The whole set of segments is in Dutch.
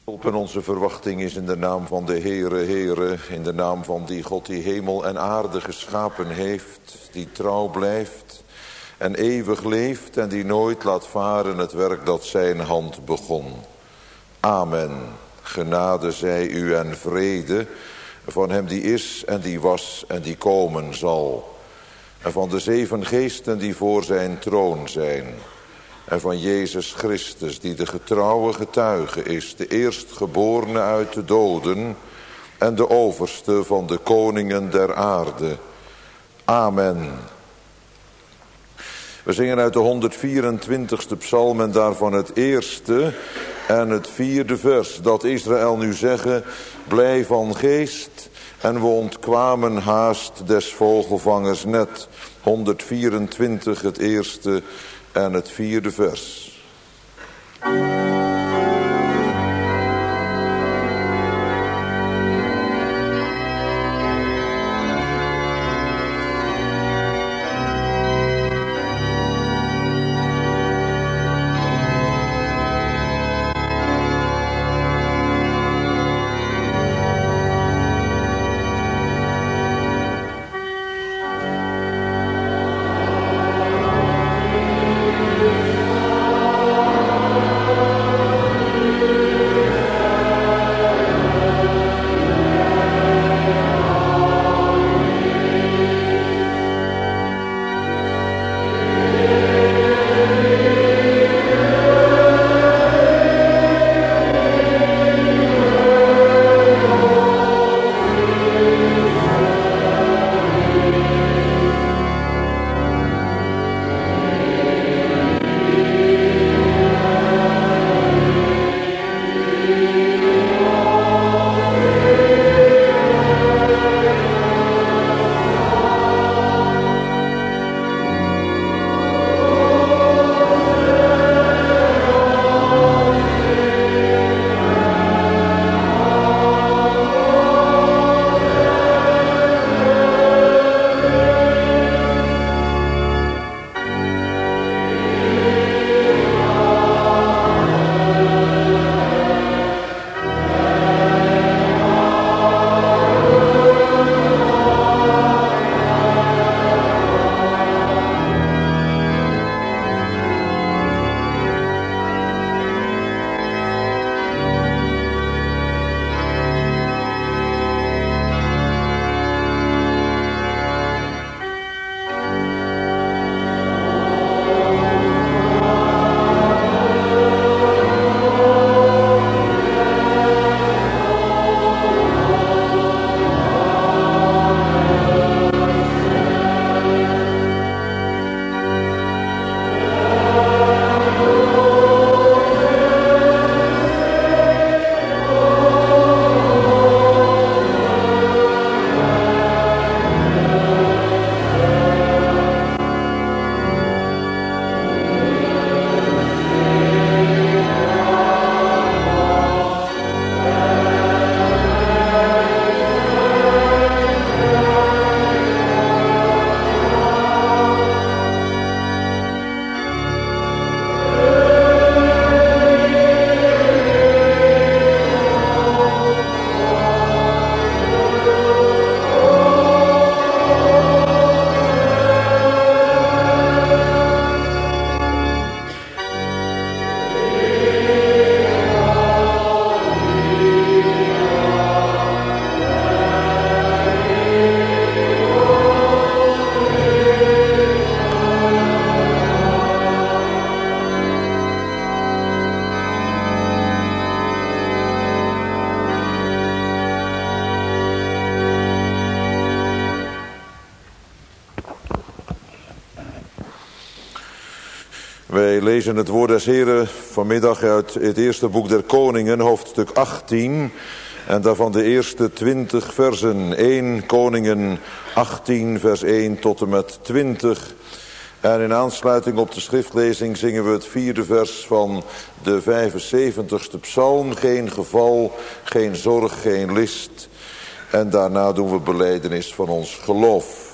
Hulp en onze verwachting is in de naam van de Heere, Heere, in de naam van die God die hemel en aarde geschapen heeft, die trouw blijft en eeuwig leeft en die nooit laat varen het werk dat zijn hand begon. Amen. Genade zij u en vrede van hem die is en die was en die komen zal. En van de 7 geesten die voor zijn troon zijn. En van Jezus Christus die de getrouwe getuige is, de eerstgeborene uit de doden en de overste van de koningen der aarde. Amen. We zingen uit de 124ste psalm en daarvan het eerste en het 4e vers. Dat Israël nu zeggen, blij van geest en we ontkwamen haast des vogelvangers net. 124 het eerste en het 4e vers. Wij lezen het woord des Heren vanmiddag uit het eerste boek der Koningen, hoofdstuk 18. En daarvan de eerste 20 versen. 1 Koningen 18 vers 1 tot en met 20. En in aansluiting op de schriftlezing zingen we het 4e vers van de 75ste psalm. Geen geval, geen zorg, geen list. En daarna doen we belijdenis van ons geloof.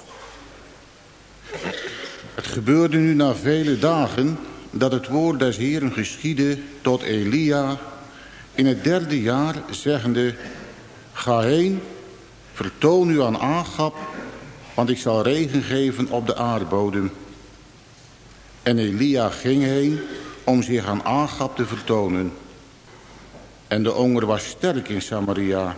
Het gebeurde nu na vele dagen dat het woord des Heeren geschiedde tot Elia, in het 3e jaar, zeggende: ga heen, vertoon u aan Agab, want ik zal regen geven op de aardbodem. En Elia ging heen om zich aan Agab te vertonen. En de honger was sterk in Samaria.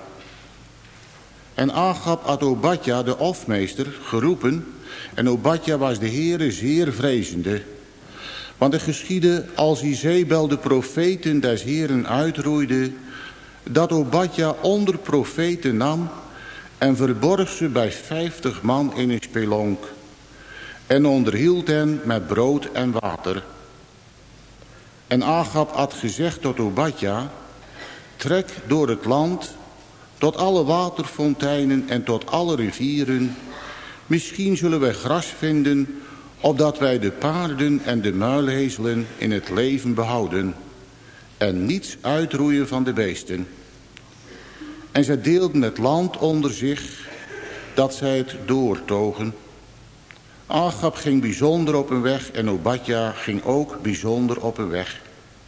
En Agab had Obadja, de hofmeester, geroepen. En Obadja was de Heere zeer vrezende. Want er geschiedde, als Izebel de profeten des Heeren uitroeide, dat Obadja onder profeten nam en verborg ze bij 50 man in een spelonk. En onderhield hen met brood en water. En Agab had gezegd tot Obadja: trek door het land tot alle waterfonteinen en tot alle rivieren. Misschien zullen wij gras vinden, opdat wij de paarden en de muilezelen in het leven behouden en niets uitroeien van de beesten. En zij deelden het land onder zich, dat zij het doortogen. Agab ging bijzonder op een weg en Obadja ging ook bijzonder op een weg.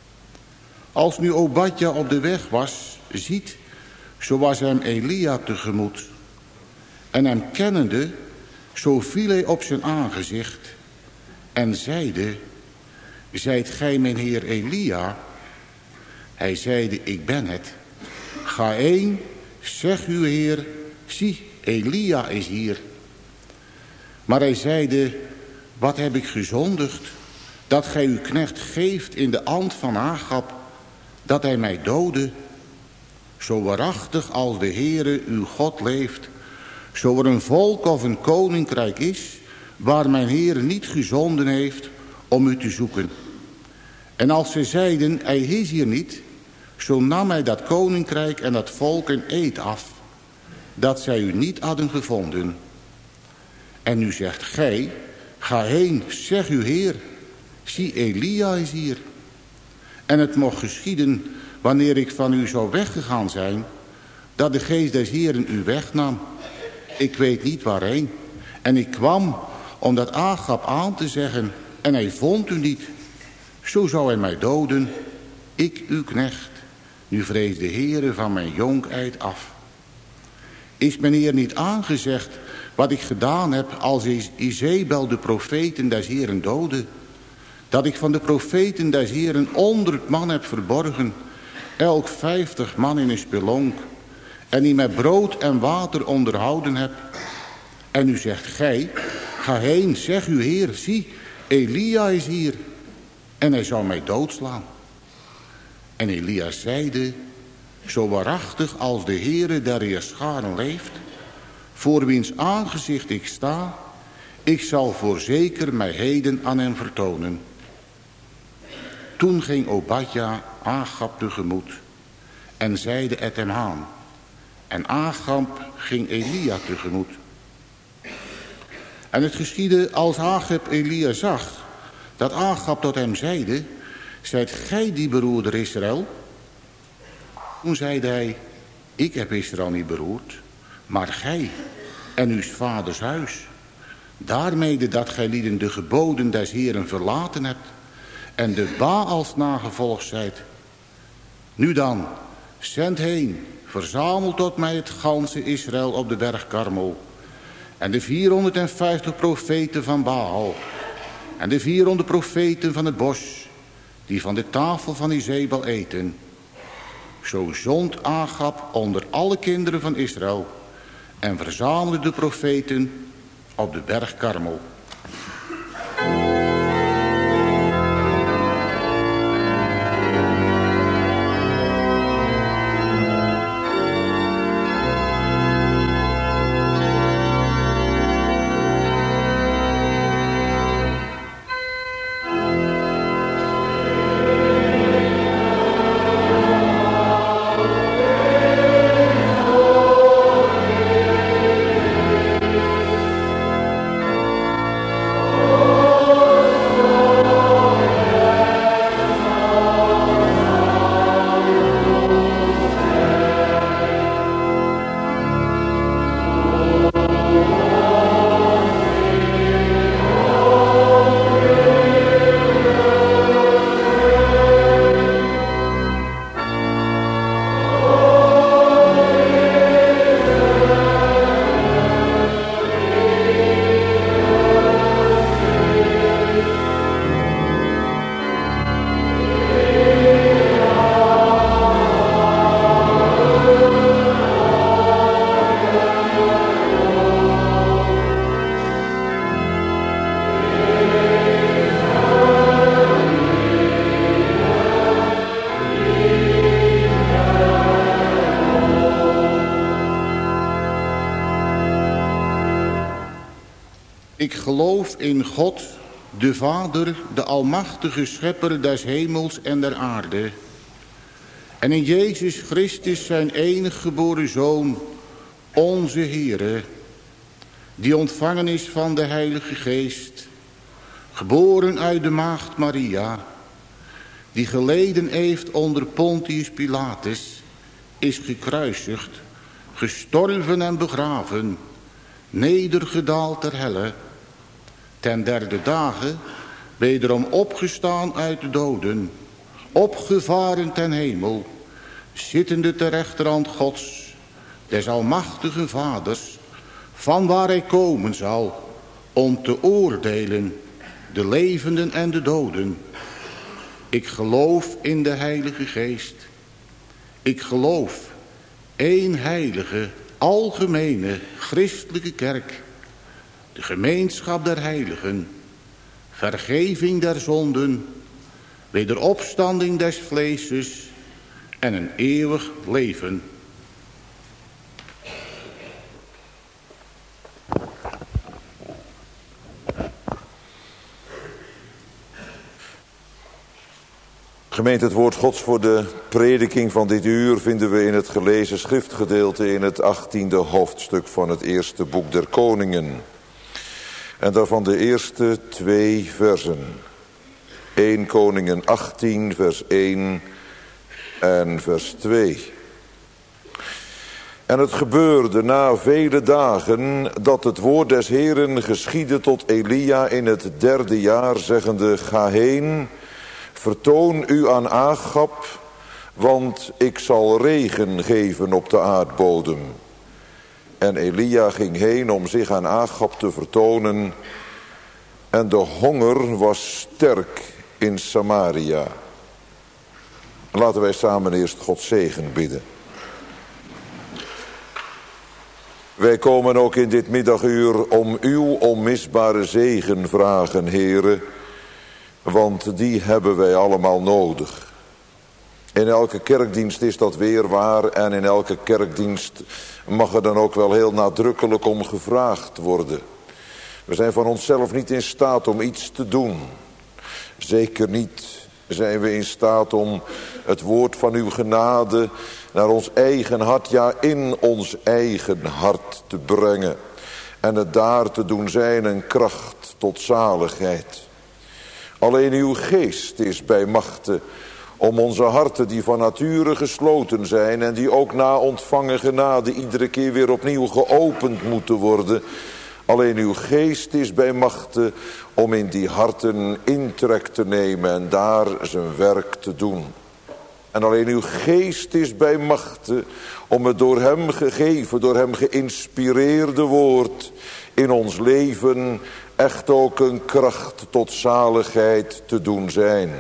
Als nu Obadja op de weg was, ziet, zo was hem Elia tegemoet. En hem kennende, zo viel hij op zijn aangezicht en zeide: zijt gij mijn heer Elia? Hij zeide: ik ben het. Ga heen, zeg uw heer, zie, Elia is hier. Maar hij zeide: wat heb ik gezondigd, dat gij uw knecht geeft in de hand van Agab, dat hij mij dode? Zo waarachtig als de Heere uw God leeft, zo er een volk of een koninkrijk is, waar mijn Heer niet gezonden heeft om u te zoeken. En als ze zeiden: hij is hier niet, zo nam hij dat koninkrijk en dat volk een eed af, dat zij u niet hadden gevonden. En nu zegt gij: ga heen, zeg uw Heer, zie, Elia is hier. En het mocht geschieden, wanneer ik van u zou weggegaan zijn, dat de geest des Heeren u wegnam. Ik weet niet waarheen. En ik kwam om dat Agab aan te zeggen, en hij vond u niet. Zo zou hij mij doden, ik uw knecht. Nu vrees de Heere van mijn jonkheid af. Is mijn Heer niet aangezegd wat ik gedaan heb als Izebel de profeten des Heeren doodde? Dat ik van de profeten des Heeren 100 man heb verborgen, elk 50 man in een spelonk, en die met brood en water onderhouden heb. En nu zegt gij: ga heen, zeg uw Heer, zie, Elia is hier. En hij zou mij doodslaan. En Elia zeide: zo waarachtig als de Heere der Heerscharen leeft, voor wiens aangezicht ik sta, ik zal voorzeker mij heden aan hem vertonen. Toen ging Obadja Agab tegemoet en zeide het hem aan. En Agab ging Elia tegemoet. En het geschiedde als Agab Elia zag, dat Agab tot hem zeide: zijt gij die beroerder Israël? Toen zeide hij: ik heb Israël niet beroerd, maar gij en uw vaders huis. Daarmede dat gij lieden de geboden des Heeren verlaten hebt en de Baals nagevolgd zijt. Nu dan, zend heen, verzamel tot mij het ganse Israël op de berg Karmel. En de 450 profeten van Baal. En de 400 profeten van het bos, die van de tafel van Izebel eten. Zo zond Agab onder alle kinderen van Israël en verzamelde de profeten op de berg Karmel. Ik geloof in God, de Vader, de almachtige schepper des hemels en der aarde. En in Jezus Christus, zijn enige geboren Zoon, onze Heere, die ontvangen is van de Heilige Geest, geboren uit de maagd Maria, die geleden heeft onder Pontius Pilatus, is gekruisigd, gestorven en begraven, nedergedaald ter helle, ten derde dagen wederom opgestaan uit de doden, opgevaren ten hemel, zittende ter rechterhand Gods, des almachtige Vaders, van waar hij komen zal, om te oordelen de levenden en de doden. Ik geloof in de Heilige Geest. Ik geloof één heilige, algemene, christelijke kerk, de gemeenschap der heiligen, vergeving der zonden, wederopstanding des vleeses en een eeuwig leven. Gemeente, het woord Gods voor de prediking van dit uur vinden we in het gelezen schriftgedeelte in het 18e hoofdstuk van het eerste boek der Koningen. En daarvan de eerste 2 versen. 1 Koningen 18 vers 1 en vers 2. En het gebeurde na vele dagen dat het woord des Heeren geschiedde tot Elia in het 3e jaar, zeggende: Ga heen, vertoon u aan Agab, want ik zal regen geven op de aardbodem. En Elia ging heen om zich aan Agab te vertonen. En de honger was sterk in Samaria. Laten wij samen eerst Gods zegen bidden. Wij komen ook in dit middaguur om uw onmisbare zegen vragen, Heere. Want die hebben wij allemaal nodig. In elke kerkdienst is dat weer waar. En in elke kerkdienst mag er dan ook wel heel nadrukkelijk om gevraagd worden. We zijn van onszelf niet in staat om iets te doen. Zeker niet zijn we in staat om het woord van uw genade naar ons eigen hart, ja in ons eigen hart te brengen. En het daar te doen zijn een kracht tot zaligheid. Alleen uw geest is bij machte om onze harten die van nature gesloten zijn en die ook na ontvangen genade iedere keer weer opnieuw geopend moeten worden. Alleen uw geest is bij machte om in die harten intrek te nemen en daar zijn werk te doen. En alleen uw geest is bij machte om het door hem gegeven, door hem geïnspireerde woord in ons leven echt ook een kracht tot zaligheid te doen zijn.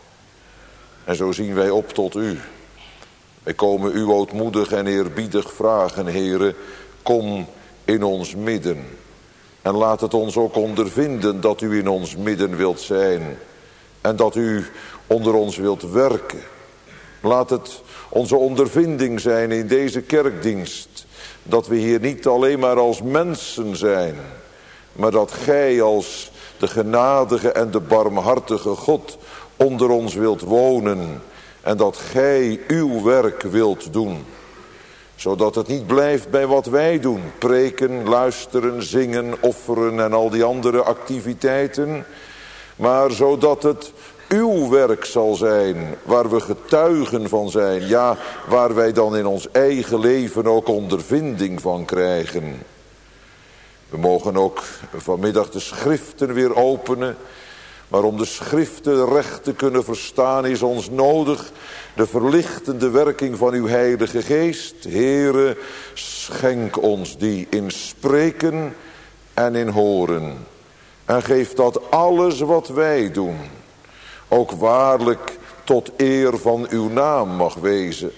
En zo zien wij op tot u. Wij komen u ootmoedig en eerbiedig vragen, Heere, kom in ons midden. En laat het ons ook ondervinden dat u in ons midden wilt zijn. En dat u onder ons wilt werken. Laat het onze ondervinding zijn in deze kerkdienst. Dat we hier niet alleen maar als mensen zijn. Maar dat gij als de genadige en de barmhartige God onder ons wilt wonen. En dat gij uw werk wilt doen. Zodat het niet blijft bij wat wij doen. Preken, luisteren, zingen, offeren en al die andere activiteiten. Maar zodat het uw werk zal zijn. Waar we getuigen van zijn. Ja, waar wij dan in ons eigen leven ook ondervinding van krijgen. We mogen ook vanmiddag de schriften weer openen. Maar om de schriften recht te kunnen verstaan is ons nodig de verlichtende werking van uw Heilige Geest. Heere, schenk ons die in spreken en in horen. En geef dat alles wat wij doen ook waarlijk tot eer van uw naam mag wezen.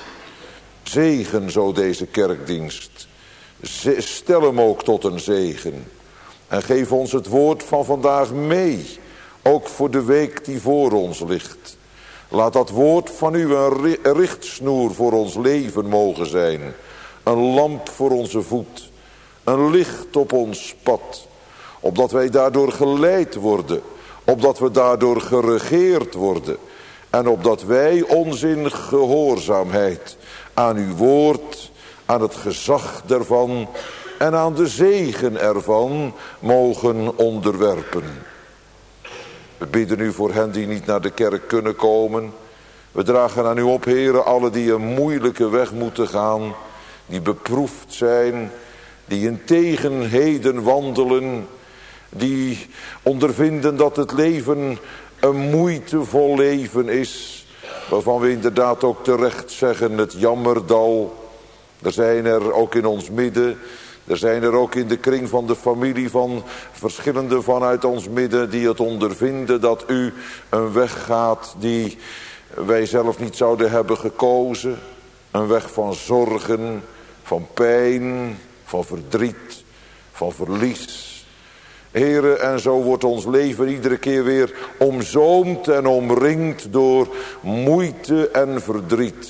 Zegen zo deze kerkdienst. Stel hem ook tot een zegen. En geef ons het woord van vandaag mee. Ook voor de week die voor ons ligt. Laat dat woord van u een richtsnoer voor ons leven mogen zijn. Een lamp voor onze voet. Een licht op ons pad. Opdat wij daardoor geleid worden. Opdat we daardoor geregeerd worden. En opdat wij ons in gehoorzaamheid aan uw woord, aan het gezag daarvan en aan de zegen ervan mogen onderwerpen. We bidden u voor hen die niet naar de kerk kunnen komen. We dragen aan u op, Heere, alle die een moeilijke weg moeten gaan, die beproefd zijn, die in tegenheden wandelen, die ondervinden dat het leven een moeitevol leven is, waarvan we inderdaad ook terecht zeggen het jammerdal. Er zijn er ook in ons midden, er zijn er ook in de kring van de familie van verschillende vanuit ons midden die het ondervinden dat u een weg gaat die wij zelf niet zouden hebben gekozen. Een weg van zorgen, van pijn, van verdriet, van verlies. Heere, en zo wordt ons leven iedere keer weer omzoomd en omringd door moeite en verdriet.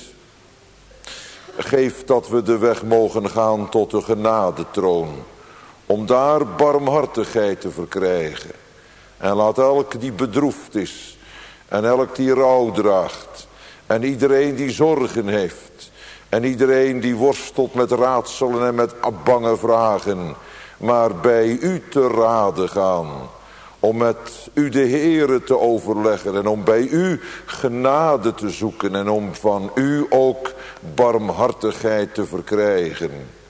Geef dat we de weg mogen gaan tot de genadetroon, om daar barmhartigheid te verkrijgen. En laat elk die bedroefd is, en elk die rouw draagt, en iedereen die zorgen heeft, en iedereen die worstelt met raadselen en met bange vragen, maar bij u te raden gaan, om met u de Heere te overleggen en om bij u genade te zoeken en om van u ook barmhartigheid te verkrijgen.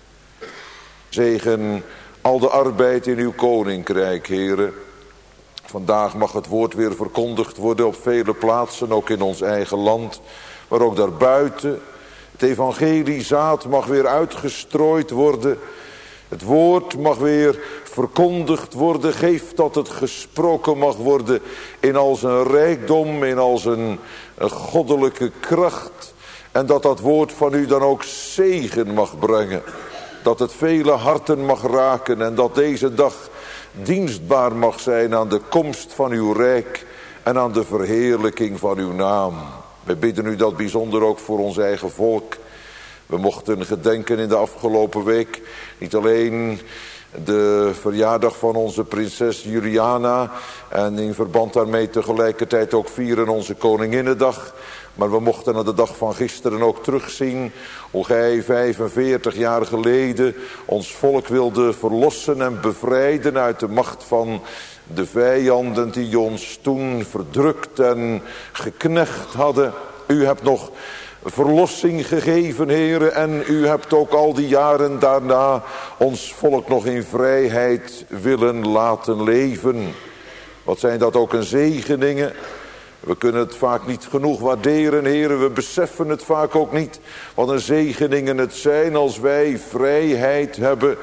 Zegen al de arbeid in uw koninkrijk, Heere. Vandaag mag het woord weer verkondigd worden op vele plaatsen, ook in ons eigen land, maar ook daarbuiten. Het evangeliezaad mag weer uitgestrooid worden. Het woord mag weer verkondigd worden. Geef dat het gesproken mag worden in al zijn rijkdom, in al zijn goddelijke kracht. En dat dat woord van u dan ook zegen mag brengen. Dat het vele harten mag raken en dat deze dag dienstbaar mag zijn aan de komst van uw rijk en aan de verheerlijking van uw naam. We bidden u dat bijzonder ook voor ons eigen volk. We mochten gedenken in de afgelopen week niet alleen de verjaardag van onze prinses Juliana en in verband daarmee tegelijkertijd ook vieren onze Koninginnedag. Maar we mochten aan de dag van gisteren ook terugzien hoe gij 45 jaar geleden ons volk wilde verlossen en bevrijden uit de macht van de vijanden die ons toen verdrukt en geknecht hadden. U hebt nog verlossing gegeven, Heere, en u hebt ook al die jaren daarna ons volk nog in vrijheid willen laten leven. Wat zijn dat ook een zegeningen. We kunnen het vaak niet genoeg waarderen, Heere. We beseffen het vaak ook niet wat een zegeningen het zijn als wij vrijheid hebben.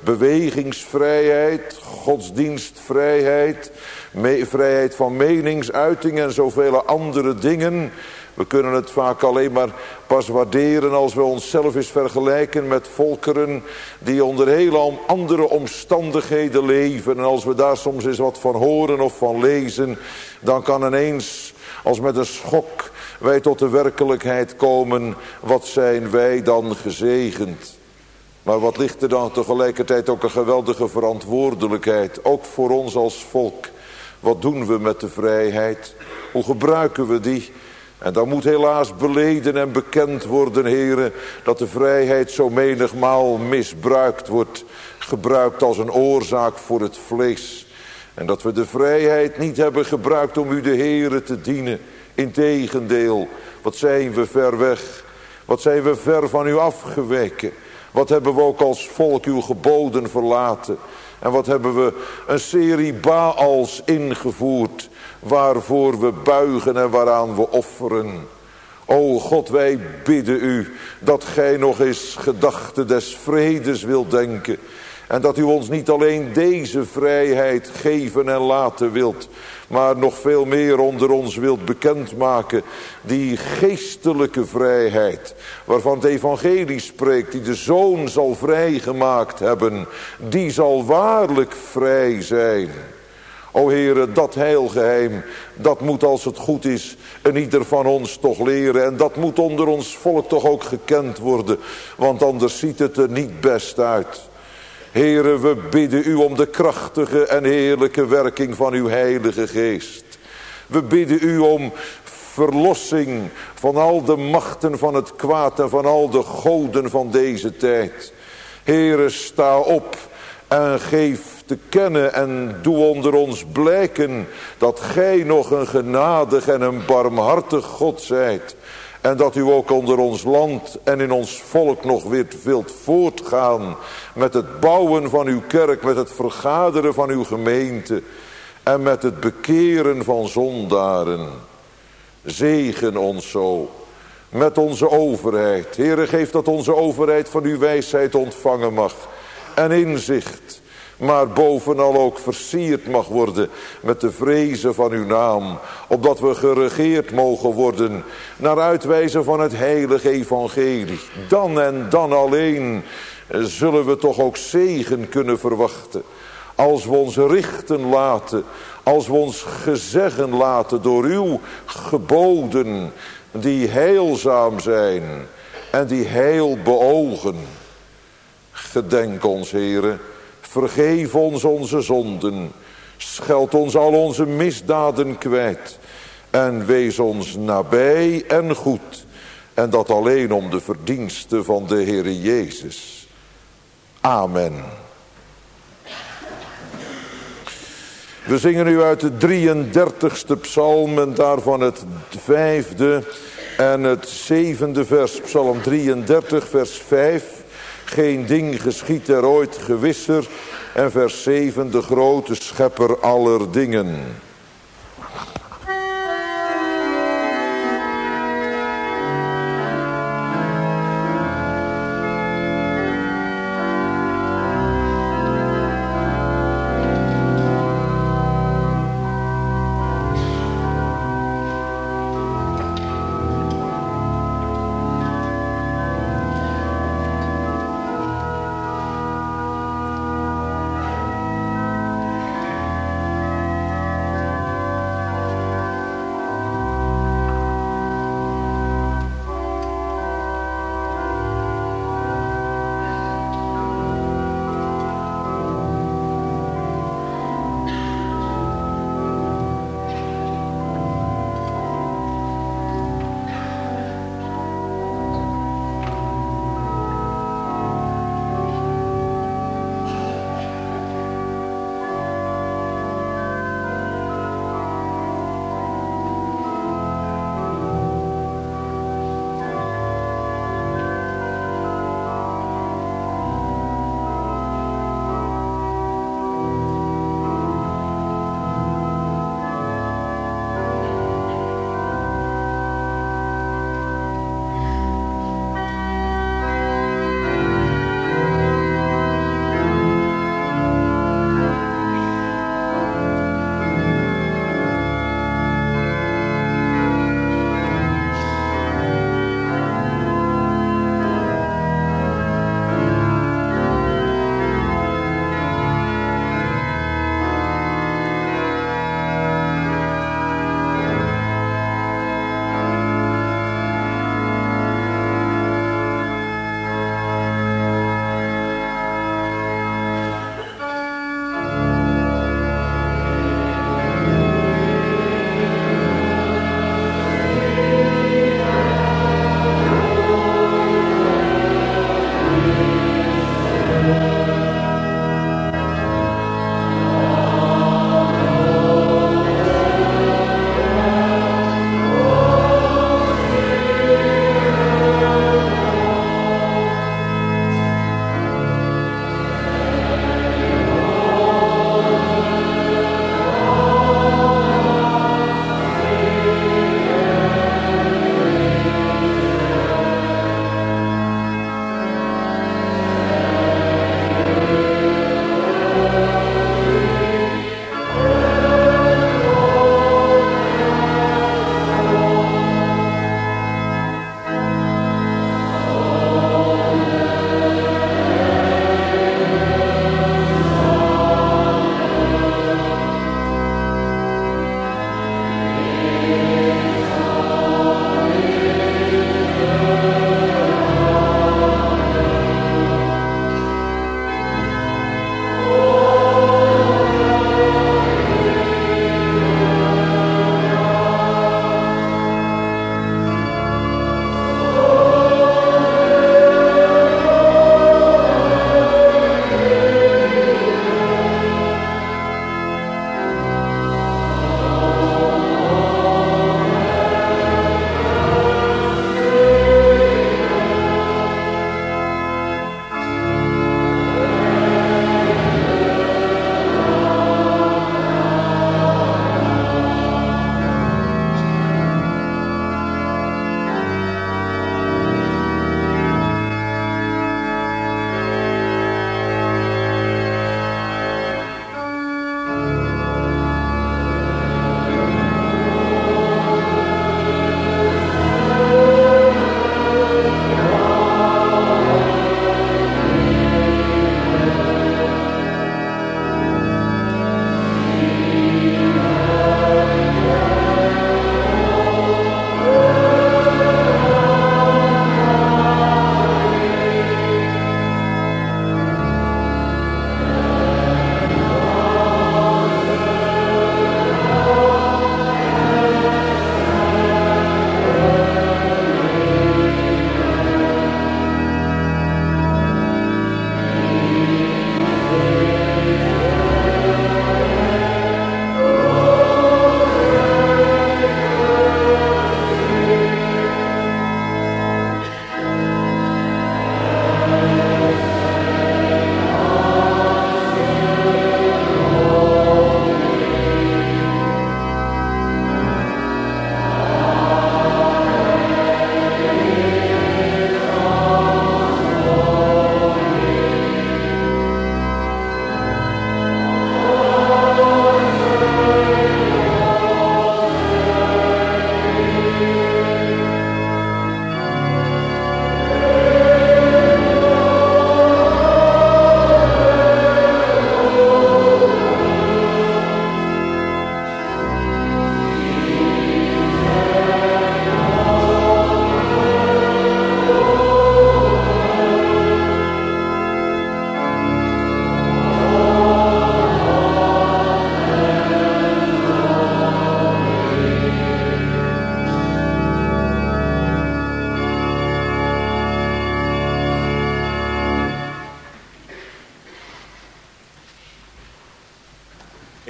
Bewegingsvrijheid, godsdienstvrijheid, vrijheid van meningsuiting en zoveel andere dingen. We kunnen het vaak alleen maar pas waarderen als we onszelf eens vergelijken met volkeren die onder hele andere omstandigheden leven. En als we daar soms eens wat van horen of van lezen, dan kan ineens als met een schok wij tot de werkelijkheid komen. Wat zijn wij dan gezegend. Maar wat ligt er dan tegelijkertijd ook een geweldige verantwoordelijkheid. Ook voor ons als volk. Wat doen we met de vrijheid? Hoe gebruiken we die? En dan moet helaas beleden en bekend worden, heren, dat de vrijheid zo menigmaal misbruikt wordt. Gebruikt als een oorzaak voor het vlees. En dat we de vrijheid niet hebben gebruikt om u de Heere te dienen. Integendeel, wat zijn we ver weg. Wat zijn we ver van u afgeweken. Wat hebben we ook als volk uw geboden verlaten. En wat hebben we een serie Baals ingevoerd. Waarvoor we buigen en waaraan we offeren. O God, wij bidden u dat gij nog eens gedachten des vredes wilt denken. En dat u ons niet alleen deze vrijheid geven en laten wilt. Maar nog veel meer onder ons wilt bekendmaken. Die geestelijke vrijheid. Waarvan het evangelie spreekt. Die de Zoon zal vrijgemaakt hebben. Die zal waarlijk vrij zijn. O Heere, dat heilgeheim, dat moet als het goed is en ieder van ons toch leren. En dat moet onder ons volk toch ook gekend worden. Want anders ziet het er niet best uit. Heere, we bidden u om de krachtige en heerlijke werking van uw Heilige Geest. We bidden u om verlossing van al de machten van het kwaad en van al de goden van deze tijd. Heere, sta op en geef te kennen en doe onder ons blijken dat gij nog een genadig en een barmhartig God zijt. En dat u ook onder ons land en in ons volk nog weer wilt voortgaan met het bouwen van uw kerk, met het vergaderen van uw gemeente en met het bekeren van zondaren. Zegen ons zo met onze overheid. Heere, geef dat onze overheid van uw wijsheid ontvangen mag en inzicht, maar bovenal ook versierd mag worden met de vrezen van uw naam, opdat we geregeerd mogen worden naar uitwijzen van het heilige evangelie. Dan en dan alleen zullen we toch ook zegen kunnen verwachten, als we ons richten laten, als we ons gezeggen laten door uw geboden, die heilzaam zijn en die heil beogen. Gedenk ons, Heere, vergeef ons onze zonden, scheld ons al onze misdaden kwijt en wees ons nabij en goed, en dat alleen om de verdienste van de Heere Jezus. Amen. We zingen nu uit de 33ste psalm en daarvan het 5e en het 7e vers. Psalm 33 vers 5. Geen ding geschiet er ooit gewisser. En vers 7, de grote schepper aller dingen.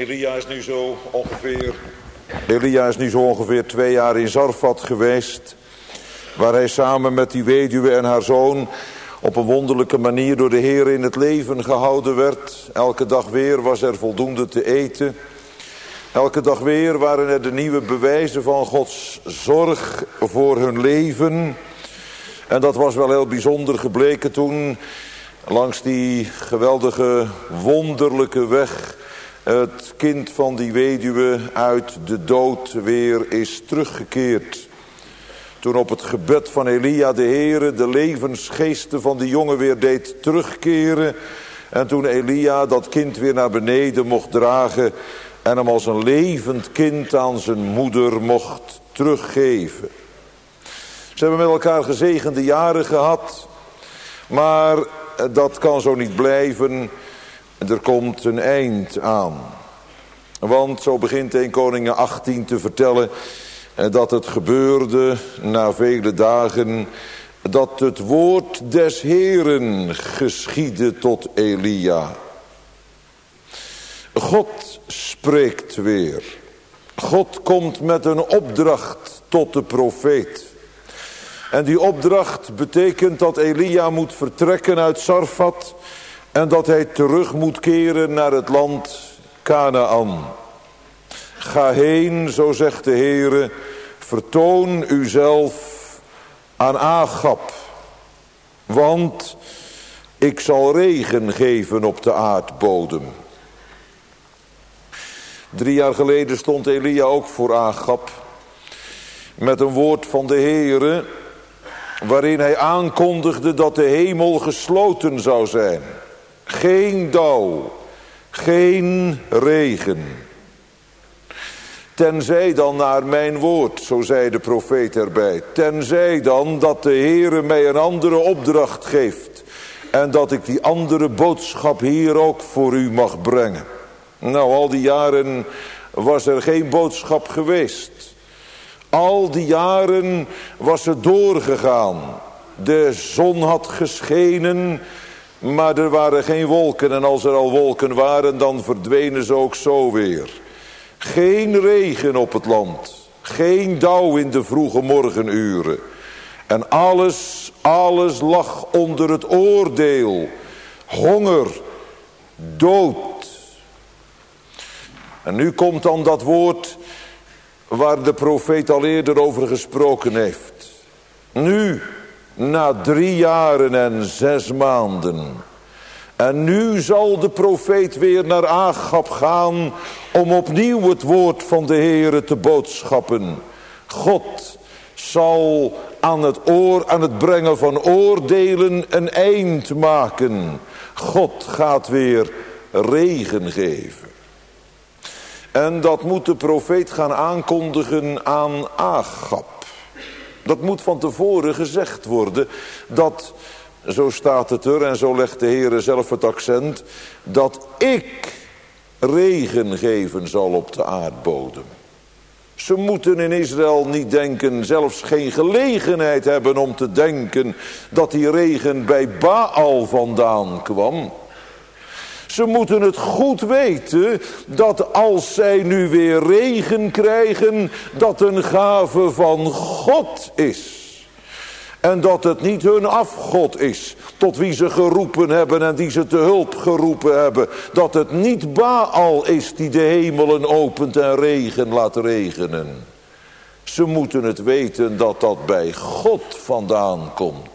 Elia is nu zo ongeveer 2 jaar in Zarfat geweest, waar hij samen met die weduwe en haar zoon op een wonderlijke manier door de Heer in het leven gehouden werd. Elke dag weer was er voldoende te eten. Elke dag weer waren er de nieuwe bewijzen van Gods zorg voor hun leven. En dat was wel heel bijzonder gebleken toen langs die geweldige wonderlijke weg het kind van die weduwe uit de dood weer is teruggekeerd. Toen op het gebed van Elia de Heere de levensgeesten van die jongen weer deed terugkeren. En toen Elia dat kind weer naar beneden mocht dragen en hem als een levend kind aan zijn moeder mocht teruggeven. Ze hebben met elkaar gezegende jaren gehad, maar dat kan zo niet blijven. Er komt een eind aan. Want zo begint 1 Koningen 18 te vertellen dat het gebeurde na vele dagen dat het woord des Heeren geschiedde tot Elia. God spreekt weer. God komt met een opdracht tot de profeet. En die opdracht betekent dat Elia moet vertrekken uit Zarfat en dat hij terug moet keren naar het land Kanaan. Ga heen, zo zegt de Heere, vertoon uzelf aan Agab, want ik zal regen geven op de aardbodem. 3 jaar geleden stond Elia ook voor Agab met een woord van de Heere, waarin hij aankondigde dat de hemel gesloten zou zijn. Geen dauw, geen regen. Tenzij dan naar mijn woord, zo zei de profeet erbij. Tenzij dan dat de Heere mij een andere opdracht geeft. En dat ik die andere boodschap hier ook voor u mag brengen. Nou, al die jaren was er geen boodschap geweest. Al die jaren was het doorgegaan. De zon had geschenen, maar er waren geen wolken. En als er al wolken waren, dan verdwenen ze ook zo weer. Geen regen op het land. Geen dauw in de vroege morgenuren. En alles lag onder het oordeel. Honger, dood. En nu komt dan dat woord waar de profeet al eerder over gesproken heeft. Nu, na 3 jaren en 6 maanden. En nu zal de profeet weer naar Agab gaan om opnieuw het woord van de Heere te boodschappen. God zal aan het brengen van oordelen een eind maken. God gaat weer regen geven. En dat moet de profeet gaan aankondigen aan Agab. Dat moet van tevoren gezegd worden. Dat, zo staat het er en zo legt de Heere zelf het accent, dat ik regen geven zal op de aardbodem. Ze moeten in Israël niet denken, zelfs geen gelegenheid hebben om te denken dat die regen bij Baal vandaan kwam. Ze moeten het goed weten dat als zij nu weer regen krijgen, dat een gave van God is. En dat het niet hun afgod is, tot wie ze geroepen hebben en die ze te hulp geroepen hebben. Dat het niet Baal is die de hemelen opent en regen laat regenen. Ze moeten het weten dat dat bij God vandaan komt.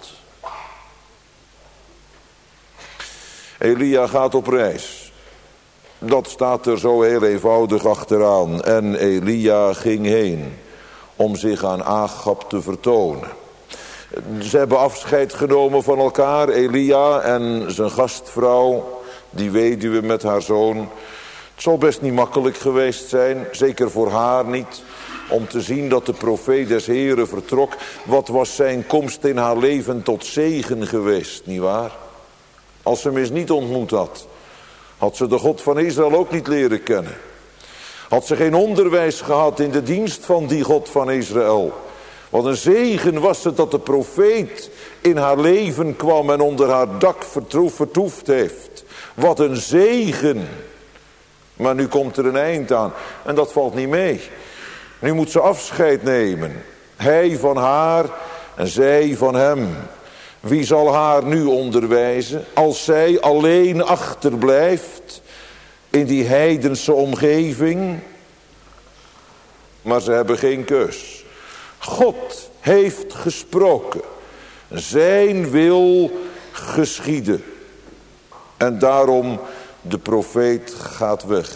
Elia gaat op reis. Dat staat er zo heel eenvoudig achteraan. En Elia ging heen om zich aan Agab te vertonen. Ze hebben afscheid genomen van elkaar, Elia en zijn gastvrouw, die weduwe met haar zoon. Het zal best niet makkelijk geweest zijn, zeker voor haar niet, om te zien dat de profeet des Heren vertrok. Wat was zijn komst in haar leven tot zegen geweest, nietwaar? Als ze hem eens niet ontmoet had, had ze de God van Israël ook niet leren kennen. Had ze geen onderwijs gehad in de dienst van die God van Israël. Wat een zegen was het dat de profeet in haar leven kwam en onder haar dak vertoefd heeft. Wat een zegen. Maar nu komt er een eind aan en dat valt niet mee. Nu moet ze afscheid nemen. Hij van haar en zij van hem. Wie zal haar nu onderwijzen als zij alleen achterblijft in die heidense omgeving? Maar ze hebben geen keus. God heeft gesproken. Zijn wil geschieden. En daarom de profeet gaat weg.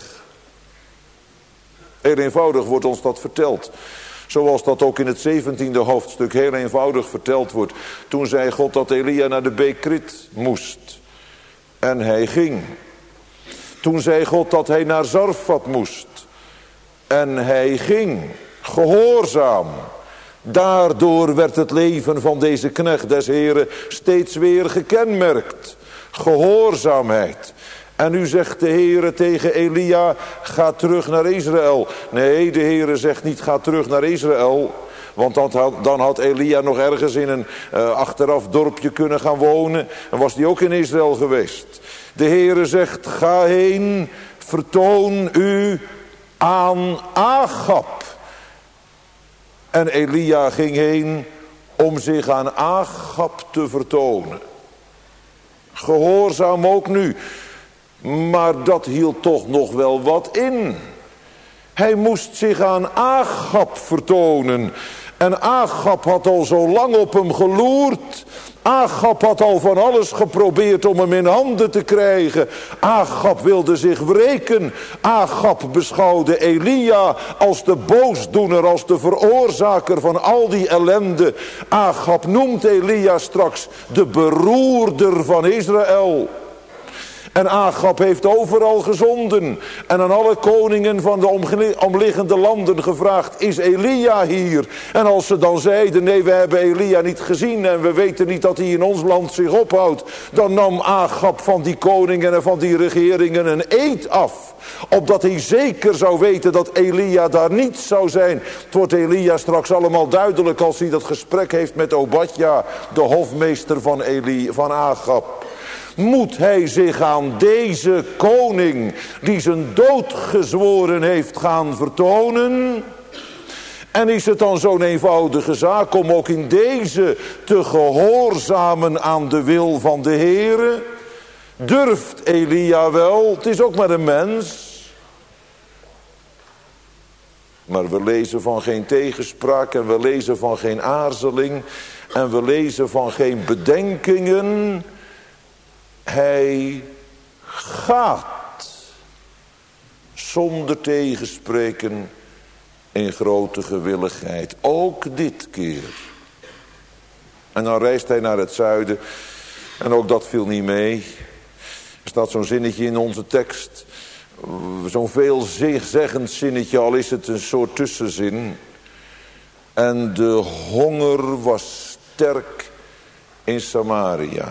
Heel eenvoudig wordt ons dat verteld. Zoals dat ook in het 17e hoofdstuk heel eenvoudig verteld wordt. Toen zei God dat Elia naar de beek Krit moest. En hij ging. Toen zei God dat hij naar Zarfat moest. En hij ging. Gehoorzaam. Daardoor werd het leven van deze knecht des Heren steeds weer gekenmerkt. Gehoorzaamheid. En nu zegt de Heere tegen Elia, ga terug naar Israël. Nee, de Heere zegt niet, ga terug naar Israël. Want dan had Elia nog ergens in een achteraf dorpje kunnen gaan wonen. En was die ook in Israël geweest. De Heere zegt, ga heen, vertoon u aan Agab. En Elia ging heen om zich aan Agab te vertonen. Gehoorzaam ook nu. Maar dat hield toch nog wel wat in. Hij moest zich aan Agab vertonen. En Agab had al zo lang op hem geloerd. Agab had al van alles geprobeerd om hem in handen te krijgen. Agab wilde zich wreken. Agab beschouwde Elia als de boosdoener, als de veroorzaker van al die ellende. Agab noemt Elia straks de beroerder van Israël. En Agab heeft overal gezonden. En aan alle koningen van de omliggende landen gevraagd, is Elia hier? En als ze dan zeiden, nee, we hebben Elia niet gezien en we weten niet dat hij in ons land zich ophoudt. Dan nam Agab van die koningen en van die regeringen een eed af. Opdat hij zeker zou weten dat Elia daar niet zou zijn. Het wordt Elia straks allemaal duidelijk als hij dat gesprek heeft met Obadja, de hofmeester van Agab. Moet hij zich aan deze koning die zijn dood gezworen heeft gaan vertonen? En is het dan zo'n eenvoudige zaak om ook in deze te gehoorzamen aan de wil van de Heere? Durft Elia wel? Het is ook maar een mens. Maar we lezen van geen tegenspraak en we lezen van geen aarzeling en we lezen van geen bedenkingen. Hij gaat zonder tegenspreken in grote gewilligheid. Ook dit keer. En dan reist hij naar het zuiden. En ook dat viel niet mee. Er staat zo'n zinnetje in onze tekst. Zo'n veelzeggend zinnetje, al is het een soort tussenzin. En de honger was sterk in Samaria.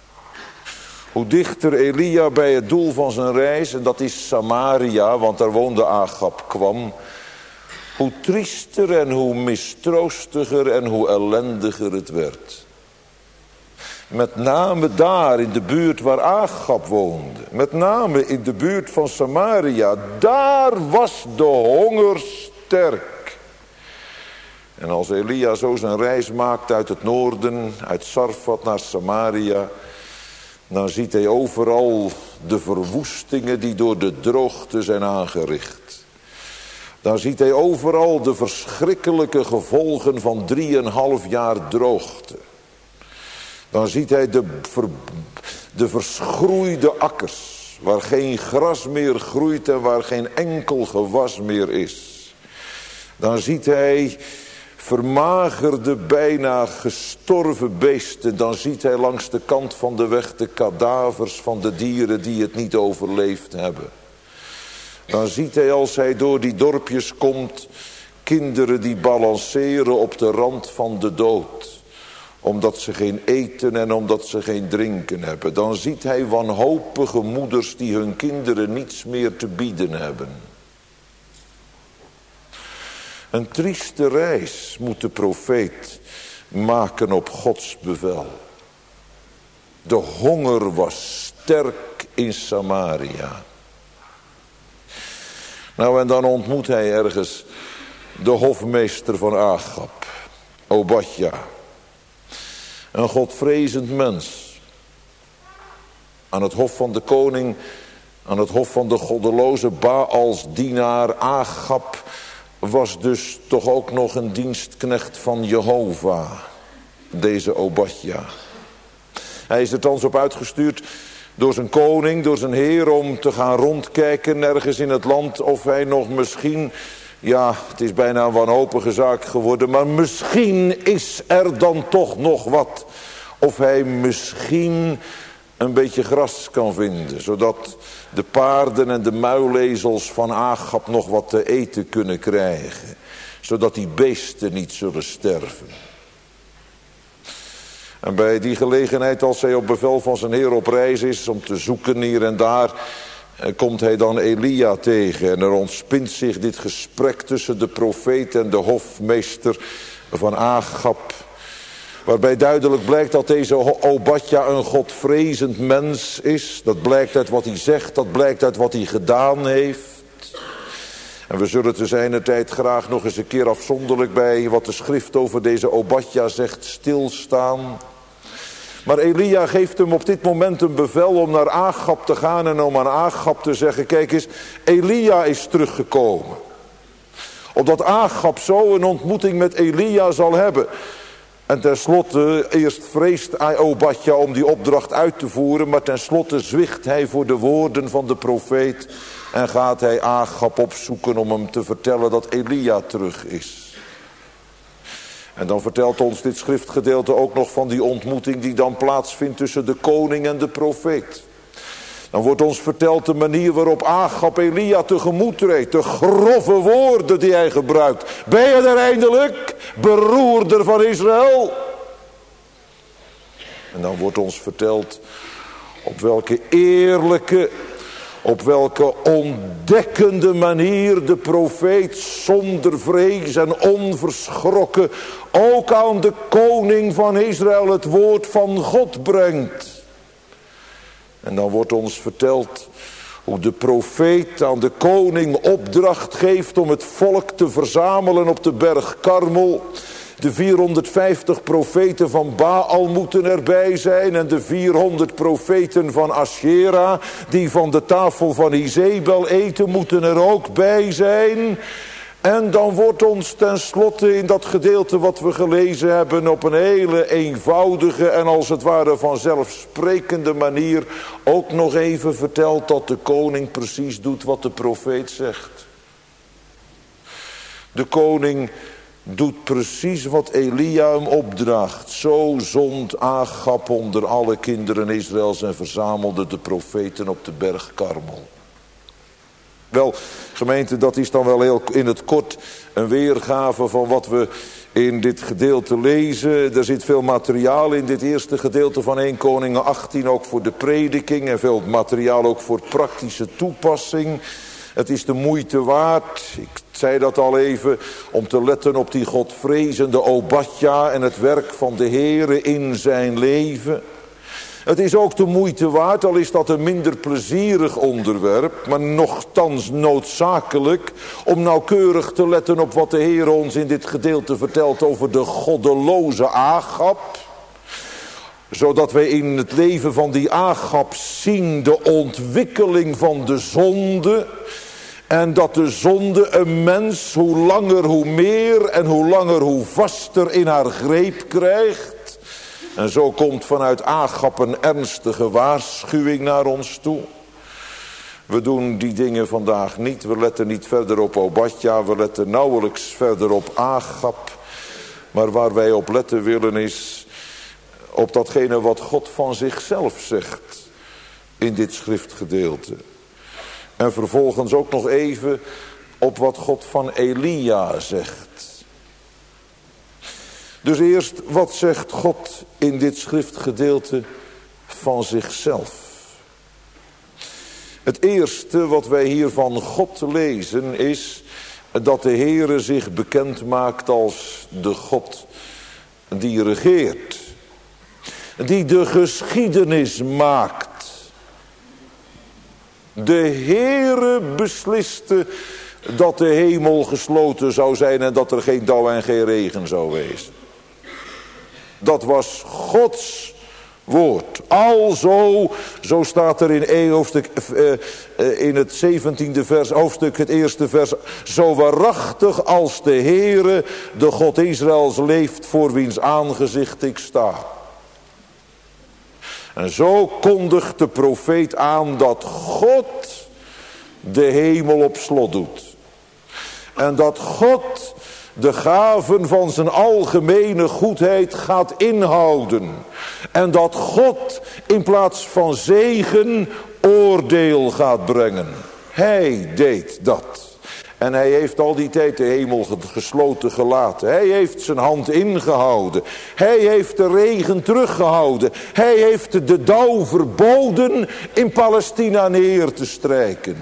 Hoe dichter Elia bij het doel van zijn reis, en dat is Samaria, want daar woonde Agab, kwam, hoe triester en hoe mistroostiger en hoe ellendiger het werd. Met name daar in de buurt waar Agab woonde, met name in de buurt van Samaria, daar was de honger sterk. En als Elia zo zijn reis maakt uit het noorden, uit Sarfat naar Samaria, dan ziet hij overal de verwoestingen die door de droogte zijn aangericht. Dan ziet hij overal de verschrikkelijke gevolgen van 3,5 jaar droogte. Dan ziet hij de verschroeide akkers, waar geen gras meer groeit en waar geen enkel gewas meer is. Dan ziet hij vermagerde, bijna gestorven beesten. Dan ziet hij langs de kant van de weg de kadavers van de dieren die het niet overleefd hebben. Dan ziet hij als hij door die dorpjes komt, kinderen die balanceren op de rand van de dood. Omdat ze geen eten en omdat ze geen drinken hebben. Dan ziet hij wanhopige moeders die hun kinderen niets meer te bieden hebben. Een trieste reis moet de profeet maken op Gods bevel. De honger was sterk in Samaria. Nou, en dan ontmoet hij ergens de hofmeester van Agab, Obadja. Een godvrezend mens. Aan het hof van de koning, aan het hof van de goddeloze Baals dienaar Agab was dus toch ook nog een dienstknecht van Jehovah, deze Obadja. Hij is er thans op uitgestuurd door zijn koning, door zijn heer, om te gaan rondkijken nergens in het land of hij nog misschien, ja, het is bijna een wanhopige zaak geworden, maar misschien is er dan toch nog wat. Of hij misschien een beetje gras kan vinden, zodat de paarden en de muilezels van Agab nog wat te eten kunnen krijgen. Zodat die beesten niet zullen sterven. En bij die gelegenheid, als hij op bevel van zijn heer op reis is om te zoeken hier en daar, komt hij dan Elia tegen. En er ontspint zich dit gesprek tussen de profeet en de hofmeester van Agab. Waarbij duidelijk blijkt dat deze Obadja een godvrezend mens is. Dat blijkt uit wat hij zegt, dat blijkt uit wat hij gedaan heeft. En we zullen te zijner tijd graag nog eens een keer afzonderlijk bij wat de schrift over deze Obadja zegt stilstaan. Maar Elia geeft hem op dit moment een bevel om naar Agab te gaan en om aan Agab te zeggen, kijk eens, Elia is teruggekomen. Opdat Agab zo een ontmoeting met Elia zal hebben. En tenslotte, eerst vreest Obadja om die opdracht uit te voeren, maar tenslotte zwicht hij voor de woorden van de profeet en gaat hij Agab opzoeken om hem te vertellen dat Elia terug is. En dan vertelt ons dit schriftgedeelte ook nog van die ontmoeting die dan plaatsvindt tussen de koning en de profeet. Dan wordt ons verteld de manier waarop Agab Elia tegemoet treedt. De grove woorden die hij gebruikt. Ben je er eindelijk, beroerder van Israël? En dan wordt ons verteld op welke eerlijke, op welke ontdekkende manier de profeet zonder vrees en onverschrokken ook aan de koning van Israël het woord van God brengt. En dan wordt ons verteld hoe de profeet aan de koning opdracht geeft om het volk te verzamelen op de berg Karmel. De 450 profeten van Baal moeten erbij zijn en de 400 profeten van Asherah die van de tafel van Izebel eten moeten er ook bij zijn. En dan wordt ons tenslotte in dat gedeelte wat we gelezen hebben op een hele eenvoudige en als het ware vanzelfsprekende manier ook nog even verteld dat de koning precies doet wat de profeet zegt. De koning doet precies wat Elia hem opdraagt. Zo zond Agab onder alle kinderen Israëls en verzamelde de profeten op de berg Karmel. Wel, gemeente, dat is dan wel heel in het kort een weergave van wat we in dit gedeelte lezen. Er zit veel materiaal in dit eerste gedeelte van 1 Koningen 18, ook voor de prediking en veel materiaal ook voor praktische toepassing. Het is de moeite waard, ik zei dat al even, om te letten op die godvrezende Obadja en het werk van de Heere in zijn leven. Het is ook de moeite waard, al is dat een minder plezierig onderwerp, maar nochtans noodzakelijk, om nauwkeurig te letten op wat de Heer ons in dit gedeelte vertelt over de goddeloze Agab. Zodat wij in het leven van die Agab zien de ontwikkeling van de zonde. En dat de zonde een mens hoe langer hoe meer en hoe langer hoe vaster in haar greep krijgt. En zo komt vanuit Agab een ernstige waarschuwing naar ons toe. We doen die dingen vandaag niet. We letten niet verder op Obadja. We letten nauwelijks verder op Agab. Maar waar wij op letten willen is op datgene wat God van zichzelf zegt in dit schriftgedeelte. En vervolgens ook nog even op wat God van Elia zegt. Dus eerst, wat zegt God in dit schriftgedeelte van zichzelf? Het eerste wat wij hier van God lezen is dat de Heere zich bekend maakt als de God die regeert. Die de geschiedenis maakt. De Heere besliste dat de hemel gesloten zou zijn en dat er geen dauw en geen regen zou wezen. Dat was Gods woord. Alzo, zo staat er in het 17e vers, hoofdstuk, het eerste vers. Zo waarachtig als de Heere, de God Israëls, leeft, voor wiens aangezicht ik sta. En zo kondigt de profeet aan dat God de hemel op slot doet. En dat God de gaven van zijn algemene goedheid gaat inhouden. En dat God in plaats van zegen oordeel gaat brengen. Hij deed dat. En hij heeft al die tijd de hemel gesloten gelaten. Hij heeft zijn hand ingehouden. Hij heeft de regen teruggehouden. Hij heeft de dauw verboden in Palestina neer te strijken.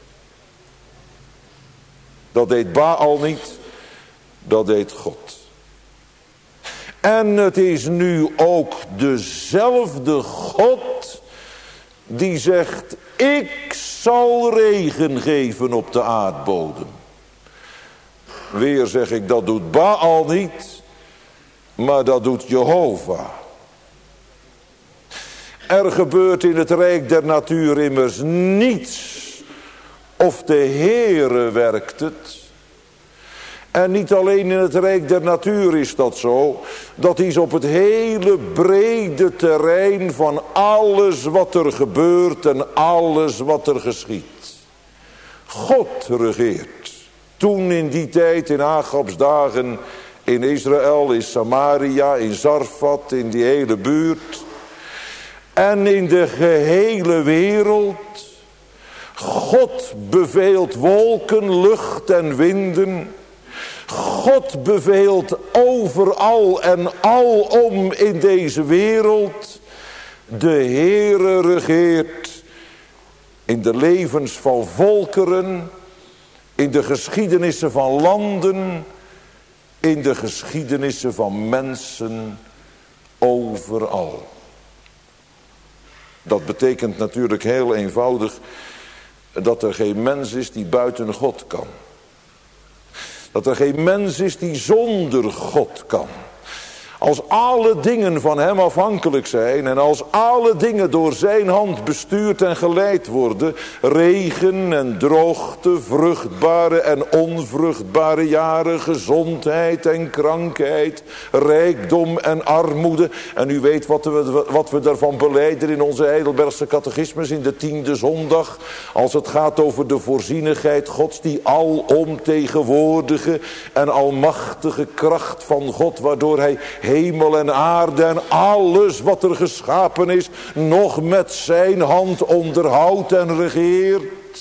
Dat deed Baal niet. Dat deed God. En het is nu ook dezelfde God die zegt: ik zal regen geven op de aardbodem. Weer zeg ik, dat doet Baal niet, maar dat doet Jehovah. Er gebeurt in het rijk der natuur immers niets of de Heere werkt het. En niet alleen in het rijk der natuur is dat zo. Dat is op het hele brede terrein van alles wat er gebeurt en alles wat er geschiet. God regeert. Toen in die tijd, in Agabs dagen, in Israël, in Samaria, in Zarfat, in die hele buurt. En in de gehele wereld. God beveelt wolken, lucht en winden. God beveelt overal en alom in deze wereld. De Heere regeert in de levens van volkeren, in de geschiedenissen van landen, in de geschiedenissen van mensen, overal. Dat betekent natuurlijk heel eenvoudig dat er geen mens is die buiten God kan. Dat er geen mens is die zonder God kan. Als alle dingen van hem afhankelijk zijn en als alle dingen door zijn hand bestuurd en geleid worden, regen en droogte, vruchtbare en onvruchtbare jaren, gezondheid en krankheid, rijkdom en armoede. En u weet wat we daarvan belijden in onze Heidelbergse catechismus in de 10e zondag. Als het gaat over de voorzienigheid Gods, die alomtegenwoordige en almachtige kracht van God, waardoor hij hemel en aarde en alles wat er geschapen is, nog met zijn hand onderhoudt en regeert.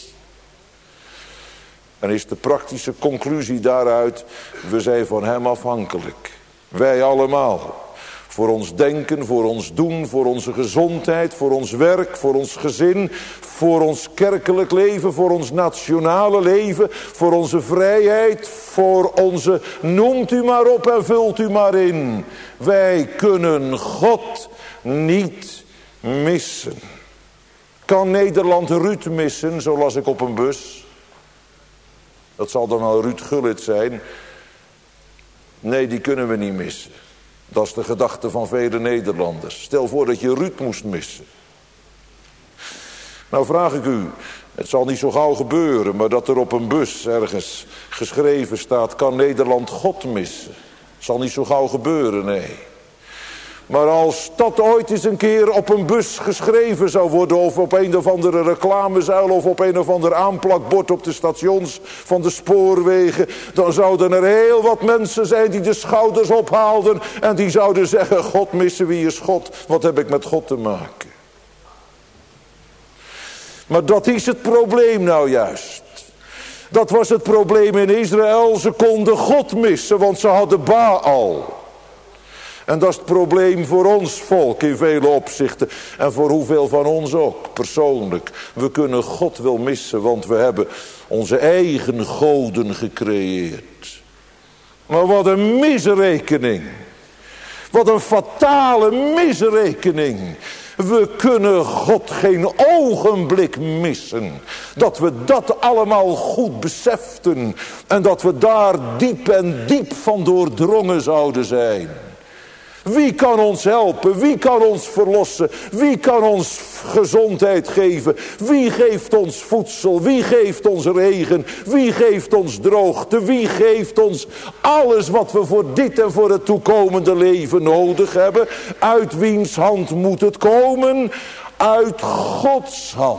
En is de praktische conclusie daaruit: we zijn van hem afhankelijk. Wij allemaal. Voor ons denken, voor ons doen, voor onze gezondheid, voor ons werk, voor ons gezin, voor ons kerkelijk leven, voor ons nationale leven, voor onze vrijheid, voor onze, noemt u maar op en vult u maar in. Wij kunnen God niet missen. Kan Nederland Ruud missen, zo las ik op een bus? Dat zal dan wel Ruud Gullit zijn. Nee, die kunnen we niet missen. Dat is de gedachte van vele Nederlanders. Stel voor dat je Ruud moest missen. Nou vraag ik u, het zal niet zo gauw gebeuren, maar dat er op een bus ergens geschreven staat: kan Nederland God missen? Zal niet zo gauw gebeuren, nee. Maar als dat ooit eens een keer op een bus geschreven zou worden, of op een of andere reclamezuil, of op een of ander aanplakbord op de stations van de spoorwegen, dan zouden er heel wat mensen zijn die de schouders ophaalden en die zouden zeggen: God missen, wie is God? Wat heb ik met God te maken? Maar dat is het probleem nou juist. Dat was het probleem in Israël. Ze konden God missen, want ze hadden Baal. En dat is het probleem voor ons volk in vele opzichten. En voor hoeveel van ons ook, persoonlijk. We kunnen God wel missen, want we hebben onze eigen goden gecreëerd. Maar wat een misrekening. Wat een fatale misrekening. We kunnen God geen ogenblik missen. Dat we dat allemaal goed beseften. En dat we daar diep en diep van doordrongen zouden zijn. Wie kan ons helpen? Wie kan ons verlossen? Wie kan ons gezondheid geven? Wie geeft ons voedsel? Wie geeft ons regen? Wie geeft ons droogte? Wie geeft ons alles wat we voor dit en voor het toekomende leven nodig hebben? Uit wiens hand moet het komen? Uit Gods hand.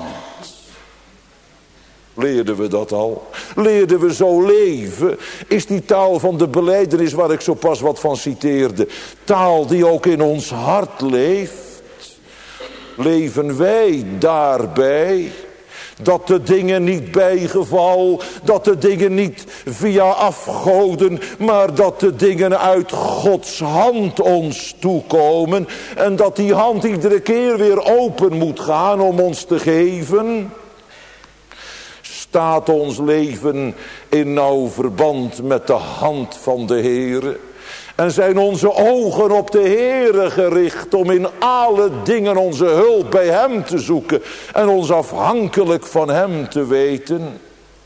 Leerden we dat al? Leerden we zo leven? Is die taal van de belijdenis waar ik zo pas wat van citeerde, taal die ook in ons hart leeft? Leven wij daarbij? Dat de dingen niet bij geval, dat de dingen niet via afgoden, maar dat de dingen uit Gods hand ons toekomen. En dat die hand iedere keer weer open moet gaan om ons te geven. Staat ons leven in nauw verband met de hand van de Heere? En zijn onze ogen op de Heere gericht om in alle dingen onze hulp bij Hem te zoeken en ons afhankelijk van Hem te weten?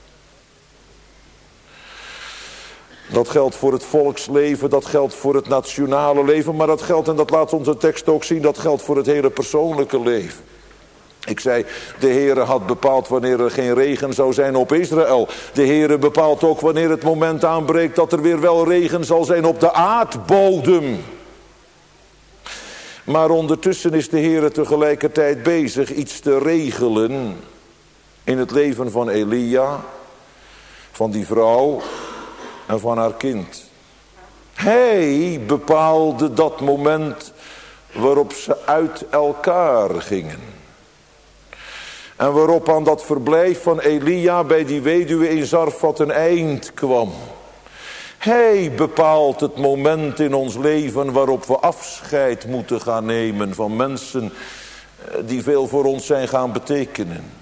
Dat geldt voor het volksleven, dat geldt voor het nationale leven, maar dat geldt, en dat laat onze tekst ook zien, dat geldt voor het hele persoonlijke leven. Ik zei, de Heere had bepaald wanneer er geen regen zou zijn op Israël. De Heere bepaalt ook wanneer het moment aanbreekt dat er weer wel regen zal zijn op de aardbodem. Maar ondertussen is de Heere tegelijkertijd bezig iets te regelen in het leven van Elia, van die vrouw en van haar kind. Hij bepaalde dat moment waarop ze uit elkaar gingen. En waarop aan dat verblijf van Elia bij die weduwe in Zarfat een eind kwam. Hij bepaalt het moment in ons leven waarop we afscheid moeten gaan nemen van mensen die veel voor ons zijn gaan betekenen.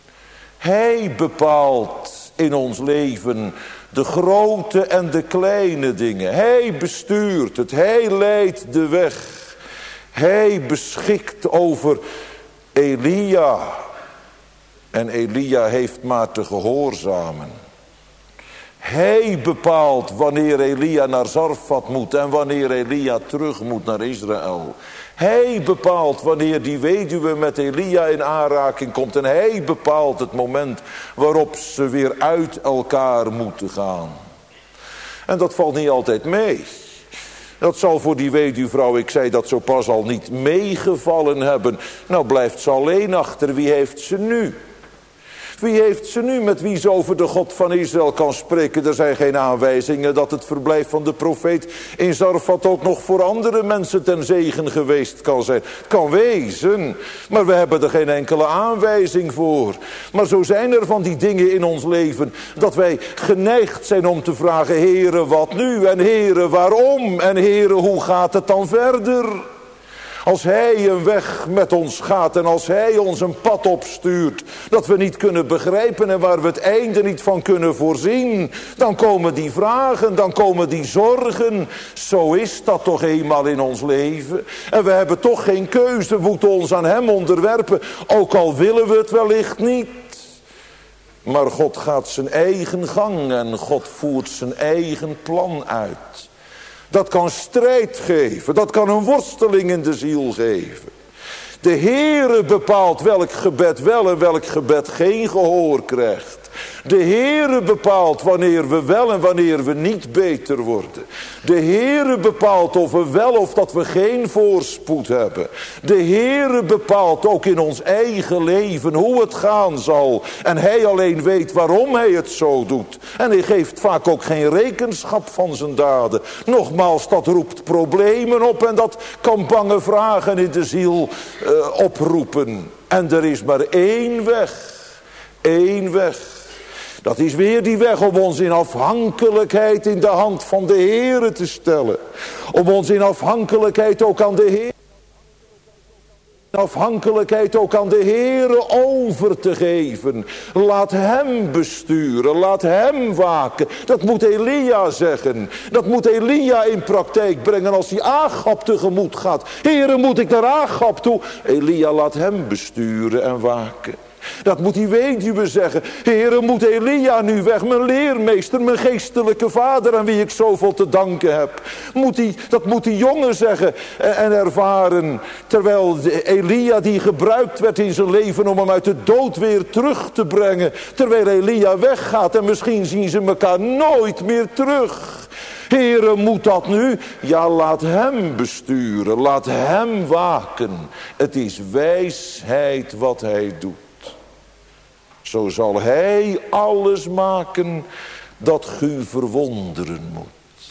Hij bepaalt in ons leven de grote en de kleine dingen. Hij bestuurt het, hij leidt de weg. Hij beschikt over Elia. En Elia heeft maar te gehoorzamen. Hij bepaalt wanneer Elia naar Zarfat moet en wanneer Elia terug moet naar Israël. Hij bepaalt wanneer die weduwe met Elia in aanraking komt. En hij bepaalt het moment waarop ze weer uit elkaar moeten gaan. En dat valt niet altijd mee. Dat zal voor die weduwvrouw, ik zei dat zo pas al, niet meegevallen hebben. Nou blijft ze alleen achter. Wie heeft ze nu? Wie heeft ze nu met wie ze over de God van Israël kan spreken? Er zijn geen aanwijzingen dat het verblijf van de profeet in Zarfat ook nog voor andere mensen ten zegen geweest kan zijn. Het kan wezen, maar we hebben er geen enkele aanwijzing voor. Maar zo zijn er van die dingen in ons leven dat wij geneigd zijn om te vragen: Heere, wat nu? En Heere, waarom? En Heere, hoe gaat het dan verder? Als hij een weg met ons gaat en als hij ons een pad opstuurt dat we niet kunnen begrijpen en waar we het einde niet van kunnen voorzien, dan komen die vragen, dan komen die zorgen. Zo is dat toch eenmaal in ons leven. En we hebben toch geen keuze, we moeten ons aan hem onderwerpen, ook al willen we het wellicht niet. Maar God gaat zijn eigen gang en God voert zijn eigen plan uit. Dat kan strijd geven. Dat kan een worsteling in de ziel geven. De Heere bepaalt welk gebed wel en welk gebed geen gehoor krijgt. De Heere bepaalt wanneer we wel en wanneer we niet beter worden. De Heere bepaalt of we wel of dat we geen voorspoed hebben. De Heere bepaalt ook in ons eigen leven hoe het gaan zal. En hij alleen weet waarom hij het zo doet. En hij geeft vaak ook geen rekenschap van zijn daden. Nogmaals, dat roept problemen op en dat kan bange vragen in de ziel oproepen. En er is maar één weg. Eén weg. Dat is weer die weg om ons in afhankelijkheid in de hand van de Heere te stellen. Om ons in afhankelijkheid ook aan de Heer. afhankelijkheid ook aan de Heere over te geven. Laat hem besturen, laat hem waken. Dat moet Elia zeggen. Dat moet Elia in praktijk brengen als hij Agab tegemoet gaat. Heere, moet ik naar Agab toe? Elia, laat hem besturen en waken. Dat moet die weduwe zeggen. Heere, moet Elia nu weg? Mijn leermeester, mijn geestelijke vader aan wie ik zoveel te danken heb. Dat moet die jongen zeggen en ervaren. Terwijl Elia die gebruikt werd in zijn leven om hem uit de dood weer terug te brengen. Terwijl Elia weggaat en misschien zien ze elkaar nooit meer terug. Heere, moet dat nu? Ja, laat hem besturen, laat hem waken. Het is wijsheid wat hij doet. Zo zal hij alles maken dat u verwonderen moet.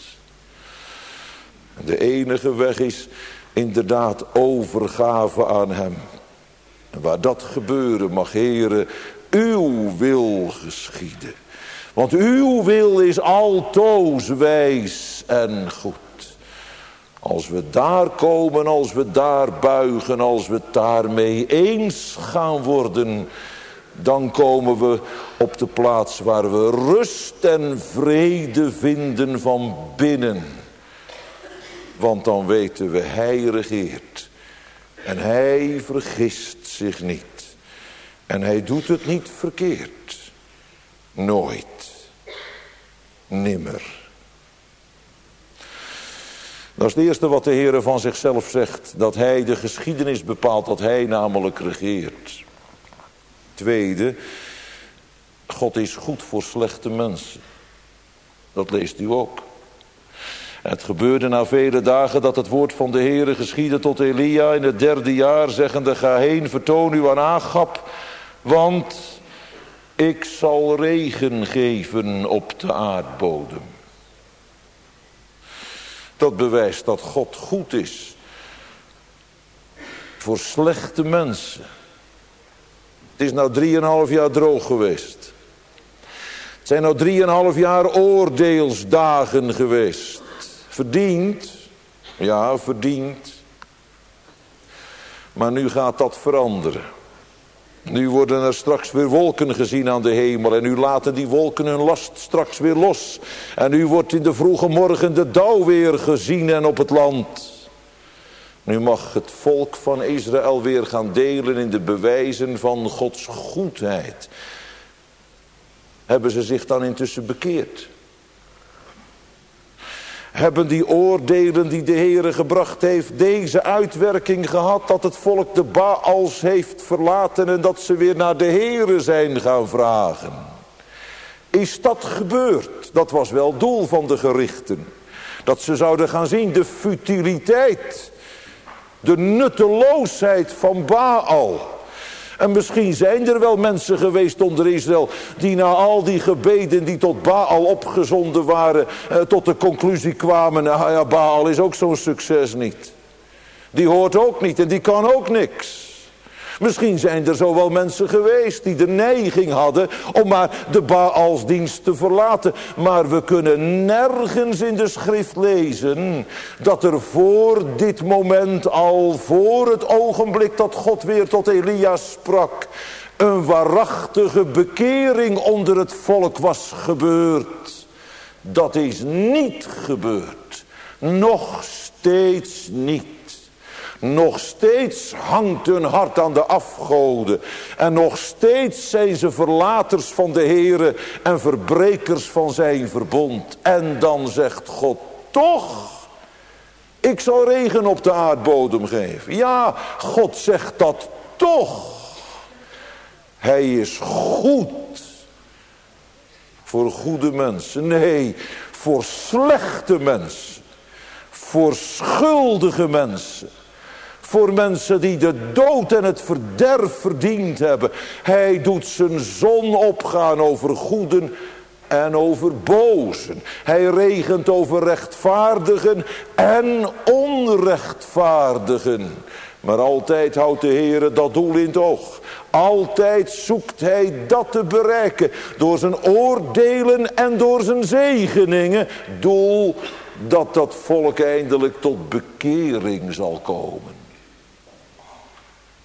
De enige weg is inderdaad overgave aan hem. En waar dat gebeuren mag, Heere, uw wil geschieden. Want uw wil is altoos wijs en goed. Als we daar komen, als we daar buigen, als we het daarmee eens gaan worden, dan komen we op de plaats waar we rust en vrede vinden van binnen. Want dan weten we, hij regeert. En hij vergist zich niet. En hij doet het niet verkeerd. Nooit. Nimmer. Dat is het eerste wat de Heer van zichzelf zegt. Dat hij de geschiedenis bepaalt, dat hij namelijk regeert. Tweede, God is goed voor slechte mensen. Dat leest u ook. Het gebeurde na vele dagen dat het woord van de Heere geschiedde tot Elia in het 3e jaar, zeggende: ga heen, vertoon u aan Agab, want ik zal regen geven op de aardbodem. Dat bewijst dat God goed is voor slechte mensen. Het is nou 3,5 jaar droog geweest. Het zijn nou 3,5 jaar oordeelsdagen geweest. Verdiend. Ja, verdiend. Maar nu gaat dat veranderen. Nu worden er straks weer wolken gezien aan de hemel. En nu laten die wolken hun last straks weer los. En nu wordt in de vroege morgen de dauw weer gezien en op het land. Nu mag het volk van Israël weer gaan delen in de bewijzen van Gods goedheid. Hebben ze zich dan intussen bekeerd? Hebben die oordelen die de Heere gebracht heeft deze uitwerking gehad, dat het volk de Baals heeft verlaten en dat ze weer naar de Heere zijn gaan vragen? Is dat gebeurd? Dat was wel doel van de gerichten. Dat ze zouden gaan zien de futiliteit, de nutteloosheid van Baal. En misschien zijn er wel mensen geweest onder Israël die na al die gebeden die tot Baal opgezonden waren, tot de conclusie kwamen: nou ja, Baal is ook zo'n succes niet. Die hoort ook niet en die kan ook niks. Misschien zijn er zo wel mensen geweest die de neiging hadden om maar de Baalsdienst te verlaten. Maar we kunnen nergens in de schrift lezen dat er voor dit moment, al voor het ogenblik dat God weer tot Elia sprak, een waarachtige bekering onder het volk was gebeurd. Dat is niet gebeurd. Nog steeds niet. Nog steeds hangt hun hart aan de afgoden. En nog steeds zijn ze verlaters van de Heere en verbrekers van zijn verbond. En dan zegt God: toch, ik zal regen op de aardbodem geven. Ja, God zegt dat toch. Hij is goed voor goede mensen. Nee, voor slechte mensen. Voor schuldige mensen. Voor mensen die de dood en het verderf verdiend hebben. Hij doet zijn zon opgaan over goeden en over bozen. Hij regent over rechtvaardigen en onrechtvaardigen. Maar altijd houdt de Heere dat doel in het oog. Altijd zoekt hij dat te bereiken. Door zijn oordelen en door zijn zegeningen. Doel dat volk eindelijk tot bekering zal komen.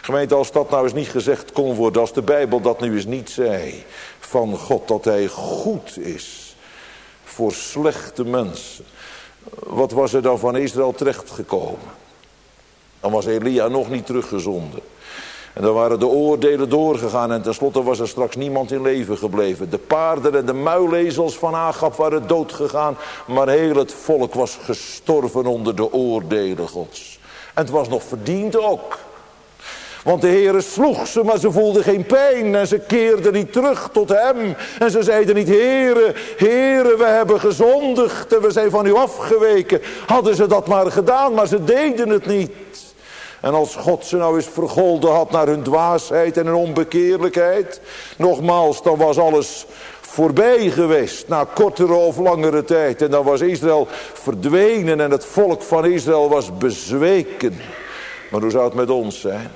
Gemeente, als dat nou eens niet gezegd kon worden, als de Bijbel dat nu eens niet zei van God, dat hij goed is voor slechte mensen. Wat was er dan van Israël terechtgekomen? Dan was Elia nog niet teruggezonden. En dan waren de oordelen doorgegaan en tenslotte was er straks niemand in leven gebleven. De paarden en de muilezels van Agab waren doodgegaan, maar heel het volk was gestorven onder de oordelen Gods. En het was nog verdiend ook. Want de Heere sloeg ze, maar ze voelden geen pijn. En ze keerden niet terug tot hem. En ze zeiden niet, Heere, Heere, we hebben gezondigd en we zijn van u afgeweken. Hadden ze dat maar gedaan, maar ze deden het niet. En als God ze nou eens vergolden had naar hun dwaasheid en hun onbekeerlijkheid. Nogmaals, dan was alles voorbij geweest na kortere of langere tijd. En dan was Israël verdwenen en het volk van Israël was bezweken. Maar hoe zou het met ons zijn?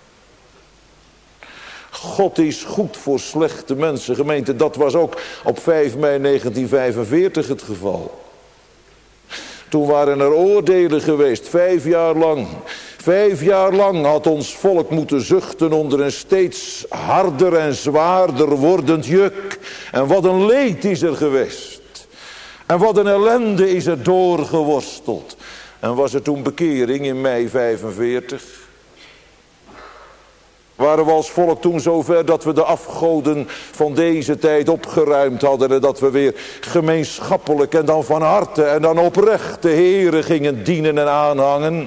God is goed voor slechte mensen. Gemeente, dat was ook op 5 mei 1945 het geval. Toen waren er oordelen geweest, 5 jaar lang. 5 jaar lang had ons volk moeten zuchten onder een steeds harder en zwaarder wordend juk. En wat een leed is er geweest. En wat een ellende is er doorgeworsteld. En was er toen bekering in mei 45? Waren we als volk toen zover dat we de afgoden van deze tijd opgeruimd hadden. En dat we weer gemeenschappelijk en dan van harte en dan oprecht de Heere gingen dienen en aanhangen.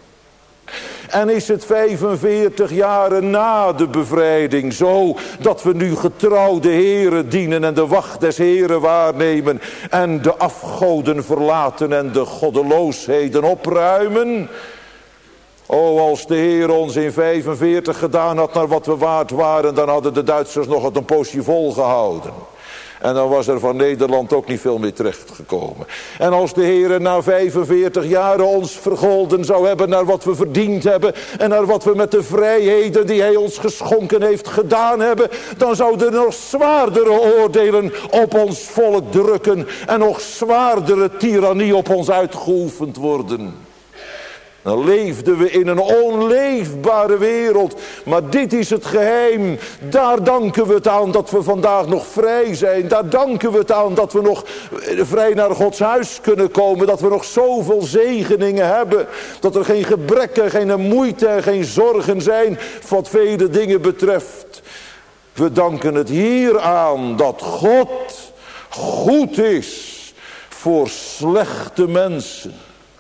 En is het 45 jaren na de bevrijding zo dat we nu getrouw de Heere dienen en de wacht des Heeren waarnemen. En de afgoden verlaten en de goddeloosheden opruimen. Oh, als de Heer ons in 45 gedaan had naar wat we waard waren, dan hadden de Duitsers nog het een poosje volgehouden. En dan was er van Nederland ook niet veel meer terechtgekomen. En als de Heer na 45 jaren ons vergolden zou hebben naar wat we verdiend hebben en naar wat we met de vrijheden die hij ons geschonken heeft gedaan hebben, dan zouden er nog zwaardere oordelen op ons volk drukken en nog zwaardere tirannie op ons uitgeoefend worden. Dan leefden we in een onleefbare wereld. Maar dit is het geheim. Daar danken we het aan dat we vandaag nog vrij zijn. Daar danken we het aan dat we nog vrij naar Gods huis kunnen komen. Dat we nog zoveel zegeningen hebben. Dat er geen gebrekken, geen moeite en geen zorgen zijn wat vele dingen betreft. We danken het hier aan dat God goed is voor slechte mensen.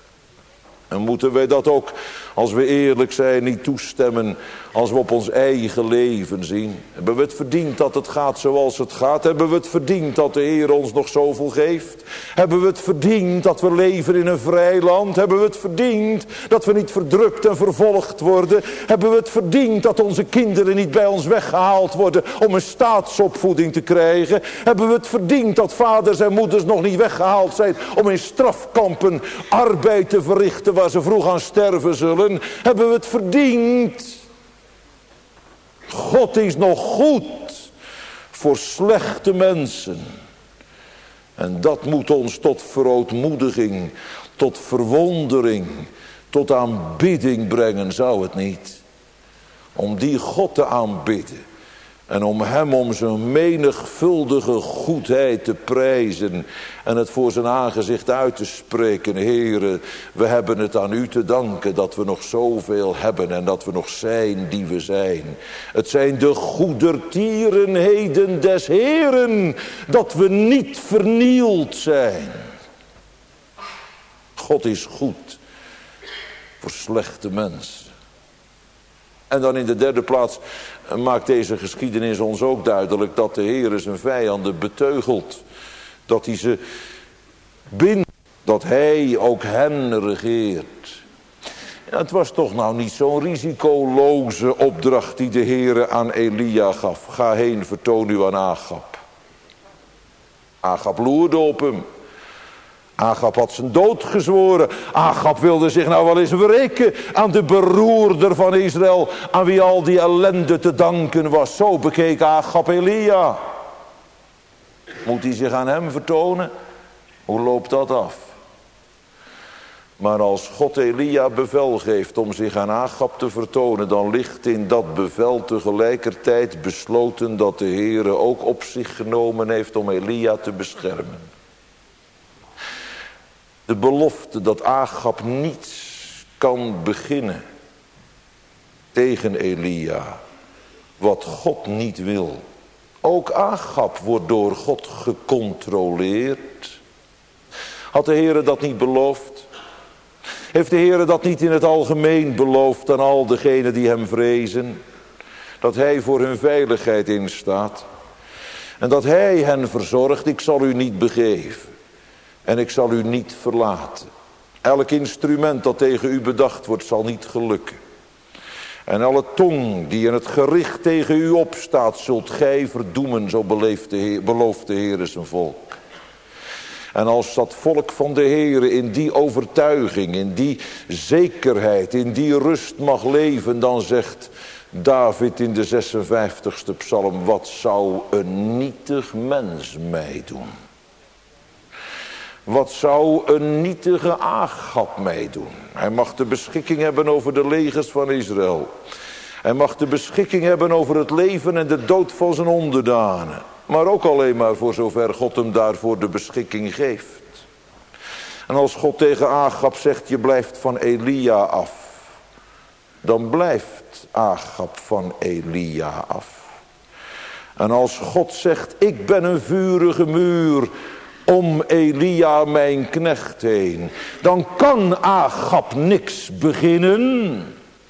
En moeten wij dat ook, als we eerlijk zijn, niet toestemmen als we op ons eigen leven zien? Hebben we het verdiend dat het gaat zoals het gaat? Hebben we het verdiend dat de Heer ons nog zoveel geeft? Hebben we het verdiend dat we leven in een vrij land? Hebben we het verdiend dat we niet verdrukt en vervolgd worden? Hebben we het verdiend dat onze kinderen niet bij ons weggehaald worden om een staatsopvoeding te krijgen? Hebben we het verdiend dat vaders en moeders nog niet weggehaald zijn om in strafkampen arbeid te verrichten waar ze vroeg aan sterven zullen? Hebben we het verdiend? God is nog goed voor slechte mensen. En dat moet ons tot verootmoediging, tot verwondering, tot aanbidding brengen, zou het niet? Om die God te aanbidden. En om hem om zijn menigvuldige goedheid te prijzen. En het voor zijn aangezicht uit te spreken. Heere, we hebben het aan u te danken dat we nog zoveel hebben. En dat we nog zijn die we zijn. Het zijn de goedertierenheden des Heeren. Dat we niet vernield zijn. God is goed voor slechte mensen. En dan in de derde plaats maakt deze geschiedenis ons ook duidelijk dat de Heer zijn vijanden beteugelt. Dat hij ze bindt, dat hij ook hen regeert. Ja, het was toch nou niet zo'n risicoloze opdracht die de Heer aan Elia gaf. Ga heen, vertoon u aan Agab. Agab loerde op hem. Agab had zijn dood gezworen. Agab wilde zich nou wel eens wreken aan de beroerder van Israël, aan wie al die ellende te danken was. Zo bekeek Agab Elia. Moet hij zich aan hem vertonen? Hoe loopt dat af? Maar als God Elia bevel geeft om zich aan Agab te vertonen, dan ligt in dat bevel tegelijkertijd besloten dat de Heere ook op zich genomen heeft om Elia te beschermen. De belofte dat Agab niets kan beginnen tegen Elia wat God niet wil. Ook Agab wordt door God gecontroleerd. Had de Heere dat niet beloofd? Heeft de Heere dat niet in het algemeen beloofd aan al degenen die hem vrezen? Dat hij voor hun veiligheid instaat. En dat hij hen verzorgt. Ik zal u niet begeven. En ik zal u niet verlaten. Elk instrument dat tegen u bedacht wordt zal niet gelukken. En alle tong die in het gericht tegen u opstaat zult gij verdoemen. Zo belooft de Heere zijn volk. En als dat volk van de Heere in die overtuiging, in die zekerheid, in die rust mag leven, dan zegt David in de 56e psalm: wat zou een nietig mens mij doen? Wat zou een nietige Agab mij doen? Hij mag de beschikking hebben over de legers van Israël. Hij mag de beschikking hebben over het leven en de dood van zijn onderdanen. Maar ook alleen maar voor zover God hem daarvoor de beschikking geeft. En als God tegen Agab zegt: je blijft van Elia af, dan blijft Agab van Elia af. En als God zegt: ik ben een vurige muur om Elia mijn knecht heen, dan kan Agab niks beginnen.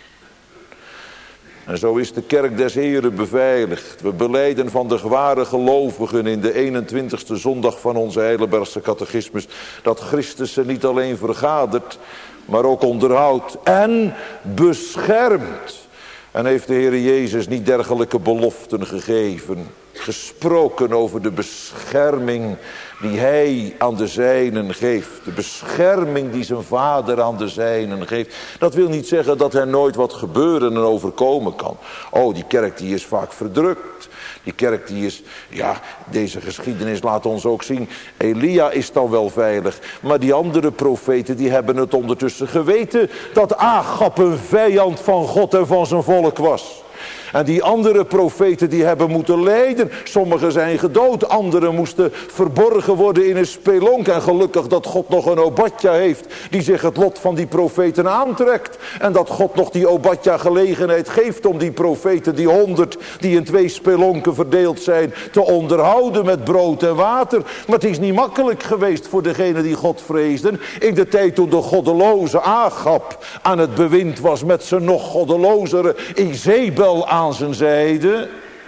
En zo is de kerk des Heren beveiligd. We belijden van de ware gelovigen in de 21ste zondag van onze Heidelbergse catechismus dat Christus ze niet alleen vergadert, maar ook onderhoudt en beschermt. En heeft de Heer Jezus niet dergelijke beloften gegeven, gesproken over de bescherming die hij aan de zijnen geeft. De bescherming die zijn vader aan de zijnen geeft. Dat wil niet zeggen dat er nooit wat gebeuren en overkomen kan. Oh, die kerk die is vaak verdrukt. Die kerk die is, ja, deze geschiedenis laat ons ook zien. Elia is dan wel veilig. Maar die andere profeten die hebben het ondertussen geweten dat Agab een vijand van God en van zijn volk was. En die andere profeten die hebben moeten lijden. Sommigen zijn gedood, anderen moesten verborgen worden in een spelonk. En gelukkig dat God nog een Obadja heeft die zich het lot van die profeten aantrekt. En dat God nog die Obadja gelegenheid geeft om die profeten, die 100 die in 2 spelonken verdeeld zijn, te onderhouden met brood en water. Maar het is niet makkelijk geweest voor degenen die God vreesden. In de tijd toen de goddeloze Agab aan het bewind was met zijn nog goddelozere Izebel aan zijn zijde.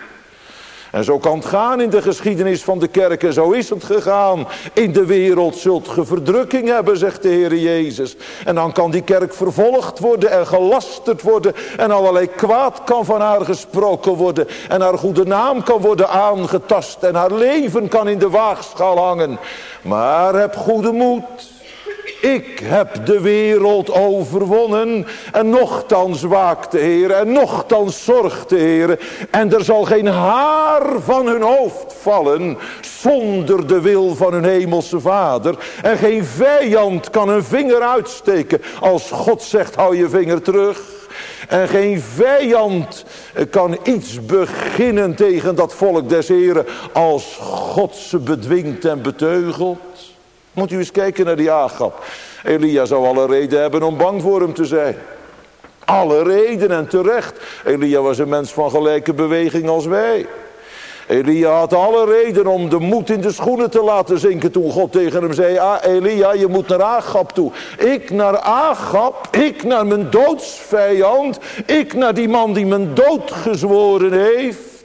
En zo kan het gaan in de geschiedenis van de kerk. En zo is het gegaan. In de wereld zult ge verdrukking hebben, zegt de Heer Jezus. En dan kan die kerk vervolgd worden en gelasterd worden. En allerlei kwaad kan van haar gesproken worden. En haar goede naam kan worden aangetast. En haar leven kan in de waagschaal hangen. Maar heb goede moed. Ik heb de wereld overwonnen. En nochtans waakt de Heer. En nochtans zorgt de Heer. En er zal geen haar van hun hoofd vallen zonder de wil van hun hemelse Vader. En geen vijand kan een vinger uitsteken als God zegt: hou je vinger terug. En geen vijand kan iets beginnen tegen dat volk des Heren als God ze bedwingt en beteugelt. Moet u eens kijken naar die Agab. Elia zou alle reden hebben om bang voor hem te zijn. Alle reden en terecht. Elia was een mens van gelijke beweging als wij. Elia had alle reden om de moed in de schoenen te laten zinken toen God tegen hem zei: Elia, je moet naar Agab toe. Ik naar Agab, ik naar mijn doodsvijand, ik naar die man die mijn dood gezworen heeft.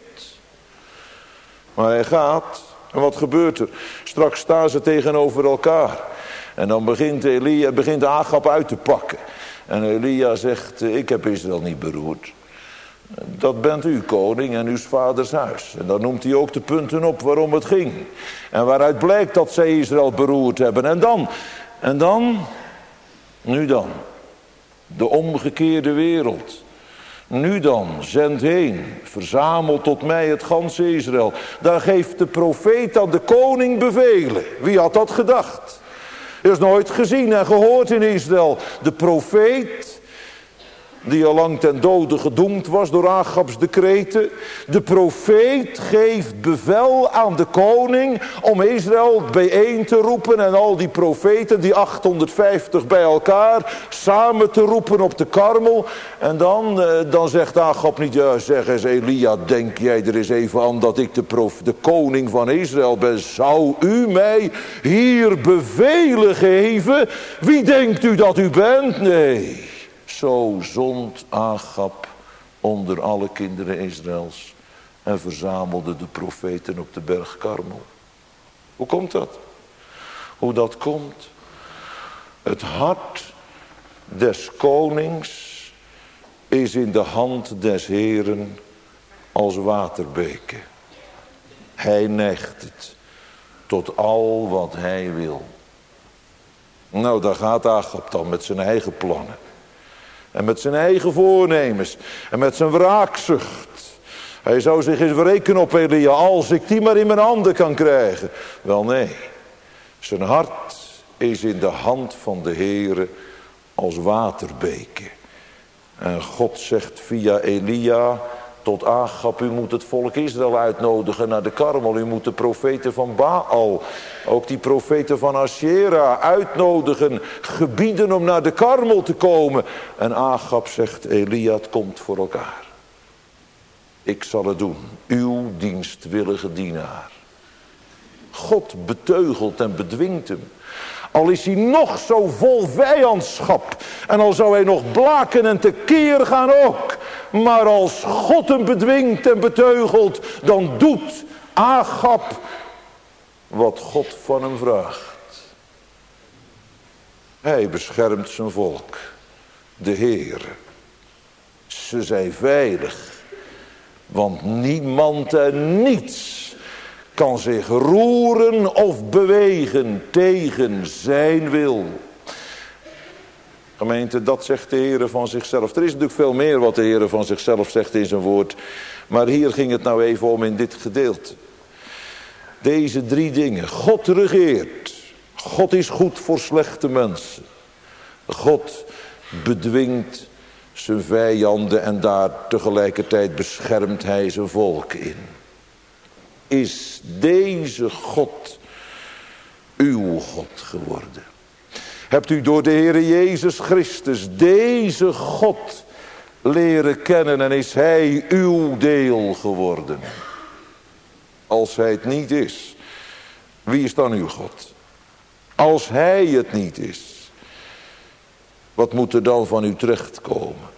Maar hij gaat. En wat gebeurt er? Straks staan ze tegenover elkaar. En dan begint Agab uit te pakken. En Elia zegt: ik heb Israël niet beroerd. Dat bent u, koning, en uw vaders huis. En dan noemt hij ook de punten op waarom het ging. En waaruit blijkt dat zij Israël beroerd hebben. En dan, nu dan, de omgekeerde wereld. Nu dan, zend heen, verzamel tot mij het ganse Israël. Daar geeft de profeet aan de koning bevelen. Wie had dat gedacht? Dat is nooit gezien en gehoord in Israël. De profeet, die al lang ten dode gedoemd was door Agabs decreten. De profeet geeft bevel aan de koning om Israël bijeen te roepen. En al die profeten, die 850 bij elkaar, samen te roepen op de Karmel. En dan zegt Agab niet, ja zeg eens Elia, denk jij er eens even aan dat ik de koning van Israël ben. Zou u mij hier bevelen geven? Wie denkt u dat u bent? Nee. Zo zond Agab onder alle kinderen Israëls en verzamelde de profeten op de berg Karmel. Hoe komt dat? Hoe dat komt? Het hart des konings is in de hand des Heeren als waterbeken. Hij neigt het tot al wat hij wil. Nou, daar gaat Agab dan met zijn eigen plannen. En met zijn eigen voornemens. En met zijn wraakzucht. Hij zou zich eens wreken op Elia. Als ik die maar in mijn handen kan krijgen. Wel nee. Zijn hart is in de hand van de Heere als waterbeken. En God zegt via Elia tot Agab, u moet het volk Israël uitnodigen naar de Karmel. U moet de profeten van Baal, ook die profeten van Asherah uitnodigen, gebieden om naar de Karmel te komen. En Agab zegt, Elia, het komt voor elkaar. Ik zal het doen, uw dienstwillige dienaar. God beteugelt en bedwingt hem. Al is hij nog zo vol vijandschap. En al zou hij nog blaken en tekeer gaan ook. Maar als God hem bedwingt en beteugelt, dan doet Agab wat God van hem vraagt. Hij beschermt zijn volk. De Heere. Ze zijn veilig. Want niemand en niets kan zich roeren of bewegen tegen zijn wil. Gemeente, dat zegt de Heere van zichzelf. Er is natuurlijk veel meer wat de Heere van zichzelf zegt in zijn woord. Maar hier ging het nou even om in dit gedeelte. Deze 3 dingen. God regeert. God is goed voor slechte mensen. God bedwingt zijn vijanden en daar tegelijkertijd beschermt hij zijn volk in. Is deze God uw God geworden? Hebt u door de Heere Jezus Christus deze God leren kennen en is hij uw deel geworden? Als hij het niet is, wie is dan uw God? Als hij het niet is, wat moet er dan van u terechtkomen?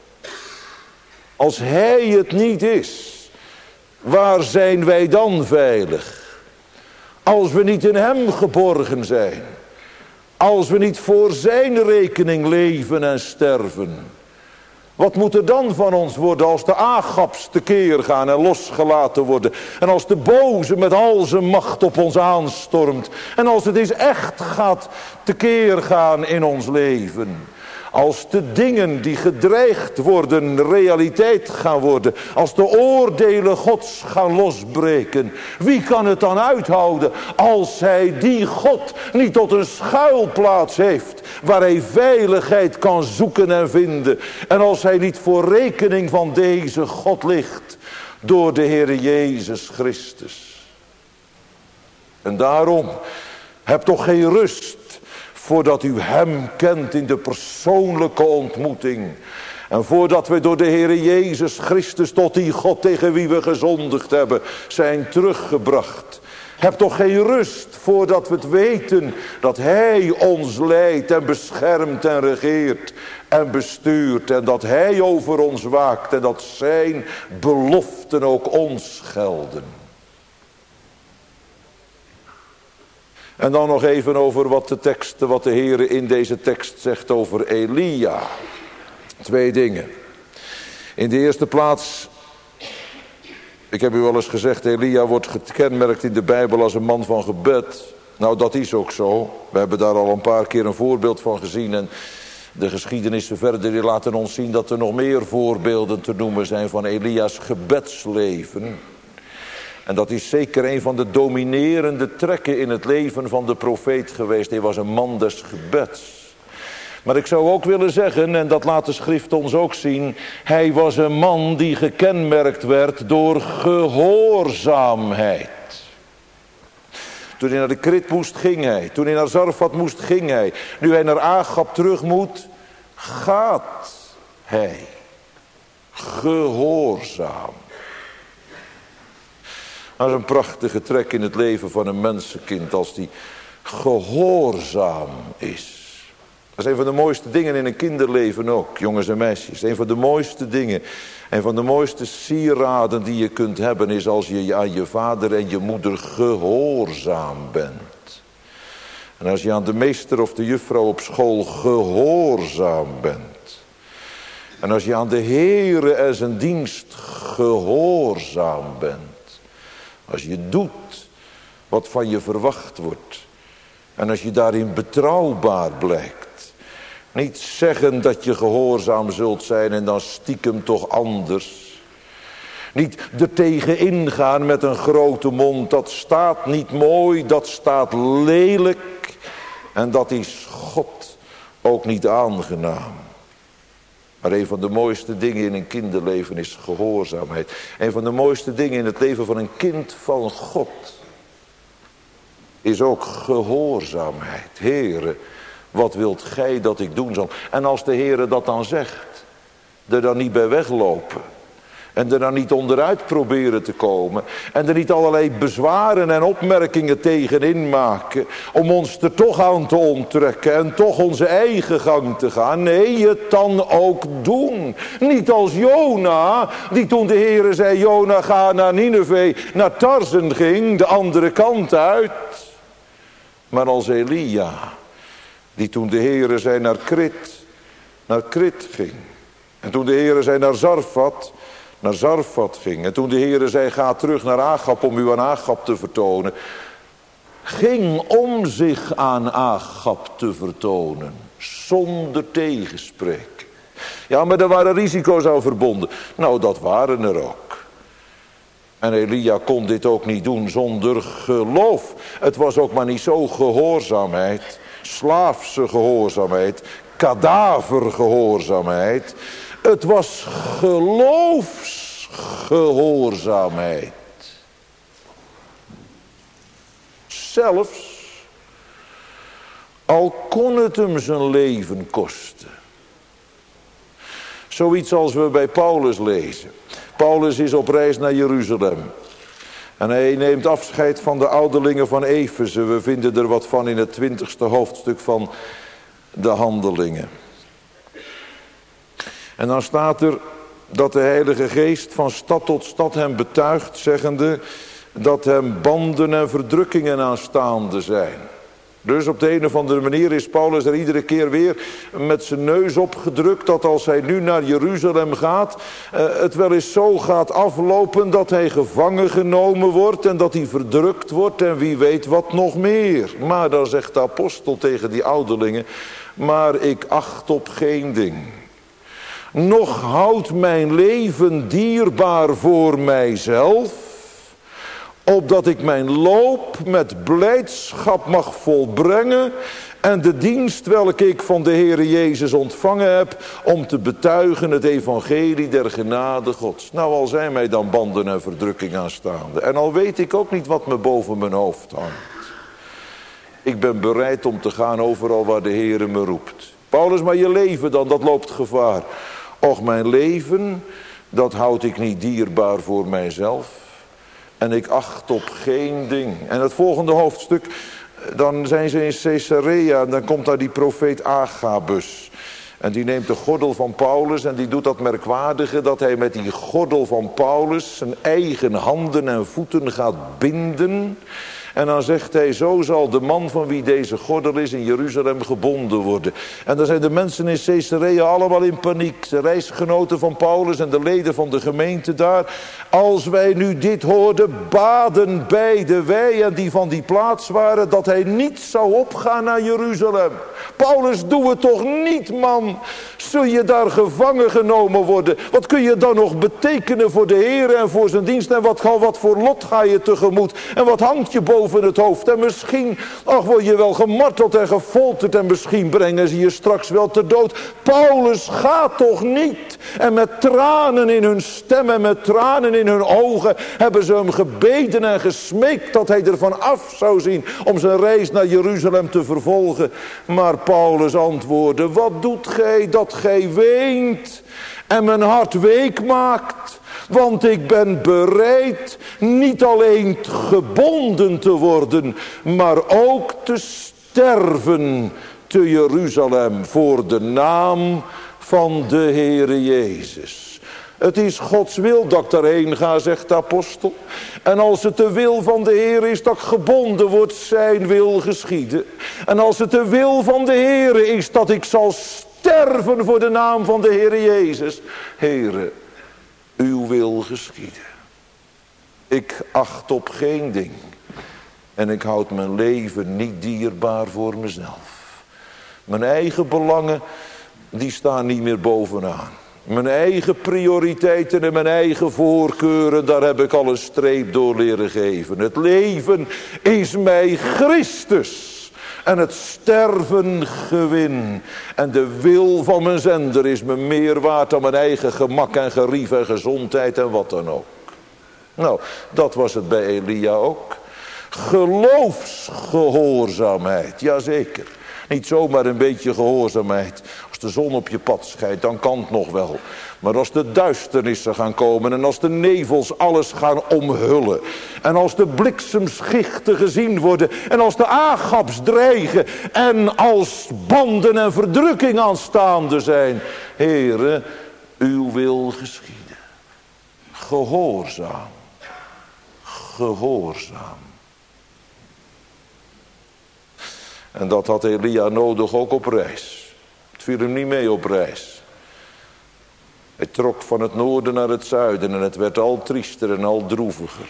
Als hij het niet is, waar zijn wij dan veilig? Als we niet in hem geborgen zijn. Als we niet voor zijn rekening leven en sterven. Wat moet er dan van ons worden als de Agabs tekeer gaan en losgelaten worden? En als de boze met al zijn macht op ons aanstormt. En als het eens echt gaat tekeer gaan in ons leven. Als de dingen die gedreigd worden realiteit gaan worden. Als de oordelen Gods gaan losbreken. Wie kan het dan uithouden als hij die God niet tot een schuilplaats heeft. Waar hij veiligheid kan zoeken en vinden. En als hij niet voor rekening van deze God ligt. Door de Heere Jezus Christus. En daarom heb toch geen rust. Voordat u hem kent in de persoonlijke ontmoeting. En voordat we door de Heere Jezus Christus tot die God tegen wie we gezondigd hebben zijn teruggebracht. Heb toch geen rust voordat we het weten dat hij ons leidt en beschermt en regeert en bestuurt. En dat hij over ons waakt en dat zijn beloften ook ons gelden. En dan nog even over wat de Heere in deze tekst zegt over Elia. 2 dingen. In de eerste plaats, ik heb u wel eens gezegd, Elia wordt gekenmerkt in de Bijbel als een man van gebed. Nou, dat is ook zo. We hebben daar al een paar keer een voorbeeld van gezien. En de geschiedenissen verder die laten ons zien dat er nog meer voorbeelden te noemen zijn van Elia's gebedsleven. En dat is zeker een van de dominerende trekken in het leven van de profeet geweest. Hij was een man des gebeds. Maar ik zou ook willen zeggen, en dat laat de schrift ons ook zien, hij was een man die gekenmerkt werd door gehoorzaamheid. Toen hij naar de Krit moest, ging hij. Toen hij naar Zarfat moest, ging hij. Nu hij naar Agab terug moet, gaat hij. Gehoorzaam. Dat is een prachtige trek in het leven van een mensenkind, als die gehoorzaam is. Dat is een van de mooiste dingen in een kinderleven ook, jongens en meisjes. Een van de mooiste dingen, een van de mooiste sieraden die je kunt hebben, is als je aan je vader en je moeder gehoorzaam bent. En als je aan de meester of de juffrouw op school gehoorzaam bent. En als je aan de Heere en zijn dienst gehoorzaam bent. Als je doet wat van je verwacht wordt. En als je daarin betrouwbaar blijkt. Niet zeggen dat je gehoorzaam zult zijn en dan stiekem toch anders. Niet er tegen ingaan met een grote mond. Dat staat niet mooi, dat staat lelijk. En dat is God ook niet aangenaam. Maar een van de mooiste dingen in een kinderleven is gehoorzaamheid. Een van de mooiste dingen in het leven van een kind van God is ook gehoorzaamheid. Heere, wat wilt gij dat ik doen zal? En als de Heere dat dan zegt, er dan niet bij weglopen. En er dan niet onderuit proberen te komen. En er niet allerlei bezwaren en opmerkingen tegenin maken. Om ons er toch aan te onttrekken. En toch onze eigen gang te gaan. Nee, het dan ook doen. Niet als Jona. Die toen de Heere zei, Jona ga naar Nineve. Naar Tarsen ging. De andere kant uit. Maar als Elia. Die toen de Heere zei naar Krit ging. En toen de Heere zei naar Zarfat ging. En toen de Heere zei, ga terug naar Agab om u aan Agab te vertonen. Ging om zich aan Agab te vertonen. Zonder tegenspreken. Ja, maar er waren risico's aan verbonden. Nou, dat waren er ook. En Elia kon dit ook niet doen zonder geloof. Het was ook maar niet zo gehoorzaamheid. Slaafse gehoorzaamheid. Kadavergehoorzaamheid. Het was geloofsgehoorzaamheid. Zelfs al kon het hem zijn leven kosten. Zoiets als we bij Paulus lezen. Paulus is op reis naar Jeruzalem. En hij neemt afscheid van de ouderlingen van Efeze. We vinden er wat van in het 20e hoofdstuk van de Handelingen. En dan staat er dat de Heilige Geest van stad tot stad hem betuigt, zeggende dat hem banden en verdrukkingen aanstaande zijn. Dus op de een of andere manier is Paulus er iedere keer weer met zijn neus op gedrukt, dat als hij nu naar Jeruzalem gaat, het wel eens zo gaat aflopen dat hij gevangen genomen wordt en dat hij verdrukt wordt en wie weet wat nog meer. Maar dan zegt de apostel tegen die ouderlingen, maar ik acht op geen ding. Nog houdt mijn leven dierbaar voor mijzelf, opdat ik mijn loop met blijdschap mag volbrengen en de dienst welke ik van de Heere Jezus ontvangen heb, om te betuigen het evangelie der genade Gods. Nou, al zijn mij dan banden en verdrukking aanstaande. En al weet ik ook niet wat me boven mijn hoofd hangt. Ik ben bereid om te gaan overal waar de Heere me roept. Paulus, maar je leven dan, dat loopt gevaar. Och, mijn leven, dat houd ik niet dierbaar voor mijzelf. En ik acht op geen ding. En het volgende hoofdstuk, dan zijn ze in Caesarea en dan komt daar die profeet Agabus. En die neemt de gordel van Paulus en die doet dat merkwaardige dat hij met die gordel van Paulus zijn eigen handen en voeten gaat binden. En dan zegt hij, zo zal de man van wie deze gordel is in Jeruzalem gebonden worden. En dan zijn de mensen in Caesarea allemaal in paniek. De reisgenoten van Paulus en de leden van de gemeente daar. Als wij nu dit hoorden, baden beide wij en die van die plaats waren, dat hij niet zou opgaan naar Jeruzalem. Paulus, doe het toch niet, man. Zul je daar gevangen genomen worden? Wat kun je dan nog betekenen voor de Heer en voor zijn dienst? En wat voor lot ga je tegemoet? En wat hangt je boven het hoofd? En misschien, word je wel gemarteld en gefolterd. En misschien brengen ze je straks wel ter dood. Paulus, ga toch niet? En met tranen in hun stem en met tranen in hun ogen hebben ze hem gebeden en gesmeekt dat hij ervan af zou zien om zijn reis naar Jeruzalem te vervolgen. Maar Paulus antwoordde, wat doet gij dat gij weent en mijn hart week maakt? Want ik ben bereid niet alleen gebonden te worden, maar ook te sterven te Jeruzalem voor de naam van de Heere Jezus. Het is Gods wil dat ik daarheen ga, zegt de apostel. En als het de wil van de Heer is dat ik gebonden word, zijn wil geschieden. En als het de wil van de Heer is dat ik zal sterven voor de naam van de Heere Jezus. Heere, uw wil geschieden. Ik acht op geen ding. En ik houd mijn leven niet dierbaar voor mezelf. Mijn eigen belangen, die staan niet meer bovenaan. Mijn eigen prioriteiten en mijn eigen voorkeuren, daar heb ik al een streep door leren geven. Het leven is mij Christus. En het sterven gewin. En de wil van mijn zender is me meer waard dan mijn eigen gemak en gerief en gezondheid en wat dan ook. Nou, dat was het bij Elia ook. Geloofsgehoorzaamheid, jazeker. Niet zomaar een beetje gehoorzaamheid. Als de zon op je pad schijnt, dan kan het nog wel. Maar als de duisternissen gaan komen en als de nevels alles gaan omhullen. En als de bliksemschichten gezien worden. En als de aagaps dreigen. En als banden en verdrukking aanstaande zijn. Heere, uw wil geschieden. Gehoorzaam. Gehoorzaam. En dat had Elia nodig ook op reis. Het viel hem niet mee op reis. Hij trok van het noorden naar het zuiden en het werd al triester en al droeviger.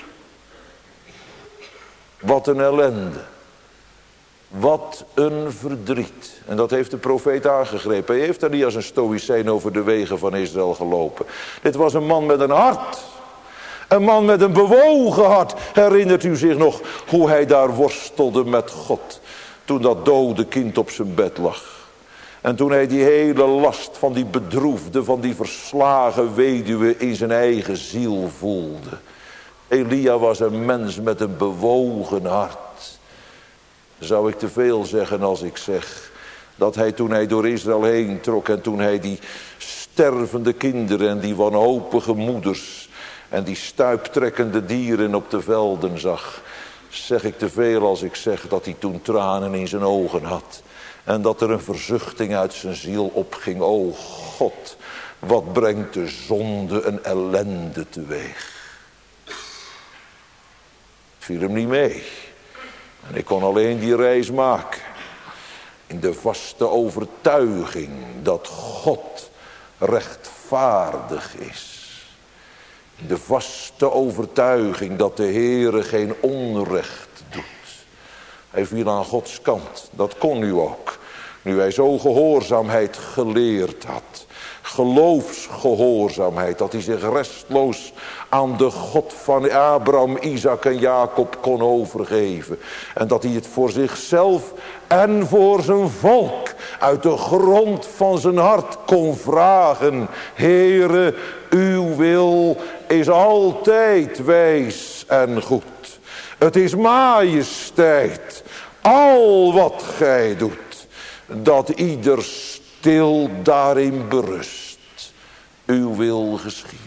Wat een ellende. Wat een verdriet. En dat heeft de profeet aangegrepen. Hij heeft er niet als een stoïcijn over de wegen van Israël gelopen. Dit was een man met een hart. Een man met een bewogen hart. Herinnert u zich nog hoe hij daar worstelde met God? Toen dat dode kind op zijn bed lag. En toen hij die hele last van die bedroefde, van die verslagen weduwe in zijn eigen ziel voelde. Elia was een mens met een bewogen hart. Zou ik te veel zeggen als ik zeg dat hij toen hij door Israël heen trok en toen hij die stervende kinderen en die wanhopige moeders en die stuiptrekkende dieren op de velden zag. Zeg ik te veel als ik zeg dat hij toen tranen in zijn ogen had. En dat er een verzuchting uit zijn ziel opging. O God, wat brengt de zonde een ellende teweeg. Het viel hem niet mee. En ik kon alleen die reis maken. In de vaste overtuiging dat God rechtvaardig is. In de vaste overtuiging dat de Heere geen onrecht doet. Hij viel aan Gods kant. Dat kon nu ook. Nu hij zo gehoorzaamheid geleerd had. Geloofsgehoorzaamheid. Dat hij zich restloos aan de God van Abraham, Isaac en Jacob kon overgeven. En dat hij het voor zichzelf en voor zijn volk uit de grond van zijn hart kon vragen. Heere, uw wil is altijd wijs en goed. Het is majesteit, al wat gij doet, dat ieder stil daarin berust. Uw wil geschieden.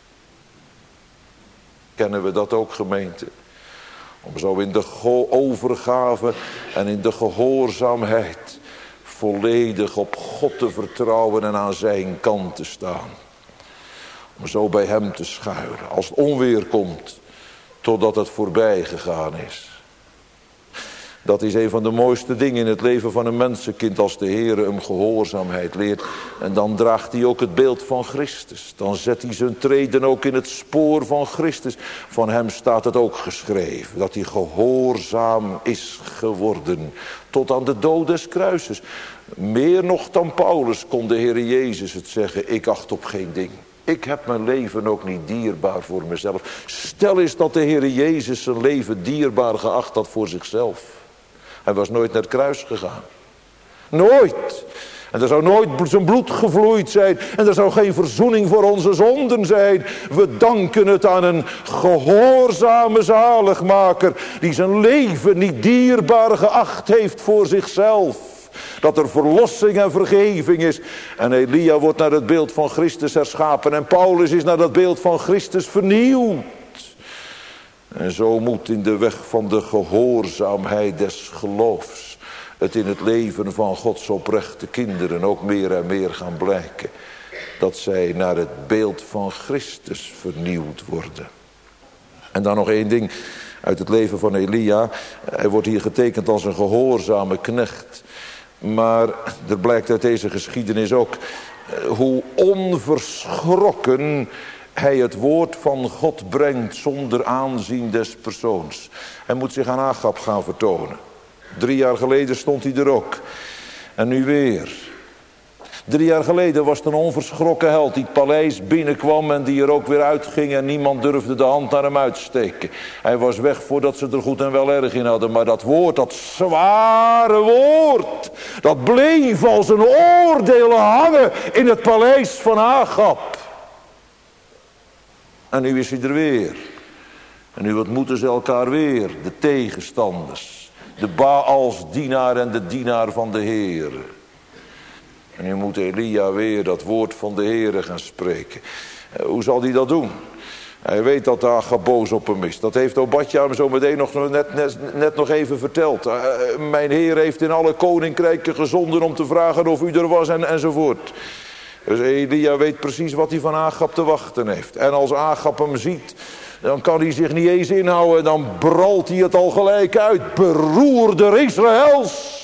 Kennen we dat ook, gemeente? Om zo in de overgave en in de gehoorzaamheid volledig op God te vertrouwen en aan zijn kant te staan. Om zo bij hem te schuilen. Als het onweer komt, totdat het voorbij gegaan is. Dat is een van de mooiste dingen in het leven van een mensenkind, als de Heere hem gehoorzaamheid leert. En dan draagt hij ook het beeld van Christus. Dan zet hij zijn treden ook in het spoor van Christus. Van hem staat het ook geschreven, dat hij gehoorzaam is geworden. Tot aan de dood des kruises. Meer nog dan Paulus kon de Heere Jezus het zeggen, ik acht op geen ding. Ik heb mijn leven ook niet dierbaar voor mezelf. Stel eens dat de Heere Jezus zijn leven dierbaar geacht had voor zichzelf. Hij was nooit naar het kruis gegaan. Nooit. En er zou nooit zijn bloed gevloeid zijn. En er zou geen verzoening voor onze zonden zijn. We danken het aan een gehoorzame zaligmaker. Die zijn leven niet dierbaar geacht heeft voor zichzelf. Dat er verlossing en vergeving is. En Elia wordt naar het beeld van Christus herschapen. En Paulus is naar dat beeld van Christus vernieuwd. En zo moet in de weg van de gehoorzaamheid des geloofs het in het leven van Gods oprechte kinderen ook meer en meer gaan blijken. Dat zij naar het beeld van Christus vernieuwd worden. En dan nog één ding uit het leven van Elia. Hij wordt hier getekend als een gehoorzame knecht. Maar er blijkt uit deze geschiedenis ook hoe onverschrokken hij het woord van God brengt zonder aanzien des persoons. Hij moet zich aan Agab gaan vertonen. 3 jaar geleden stond hij er ook. En nu weer. 3 jaar geleden was het een onverschrokken held die het paleis binnenkwam en die er ook weer uitging en niemand durfde de hand naar hem uitsteken. Hij was weg voordat ze er goed en wel erg in hadden. Maar dat woord, dat zware woord, dat bleef als een oordeel hangen in het paleis van Agab. En nu is hij er weer. En nu ontmoeten ze elkaar weer, de tegenstanders. De Baals dienaar en de dienaar van de Heere. En nu moet Elia weer dat woord van de Heere gaan spreken. Hoe zal hij dat doen? Hij weet dat Agab boos op hem is. Dat heeft Obadja hem zo meteen net nog even verteld. Mijn Heer heeft in alle koninkrijken gezonden om te vragen of u er was enzovoort. Dus Elia weet precies wat hij van Agab te wachten heeft. En als Agab hem ziet, dan kan hij zich niet eens inhouden. Dan bralt hij het al gelijk uit. Beroerder Israëls.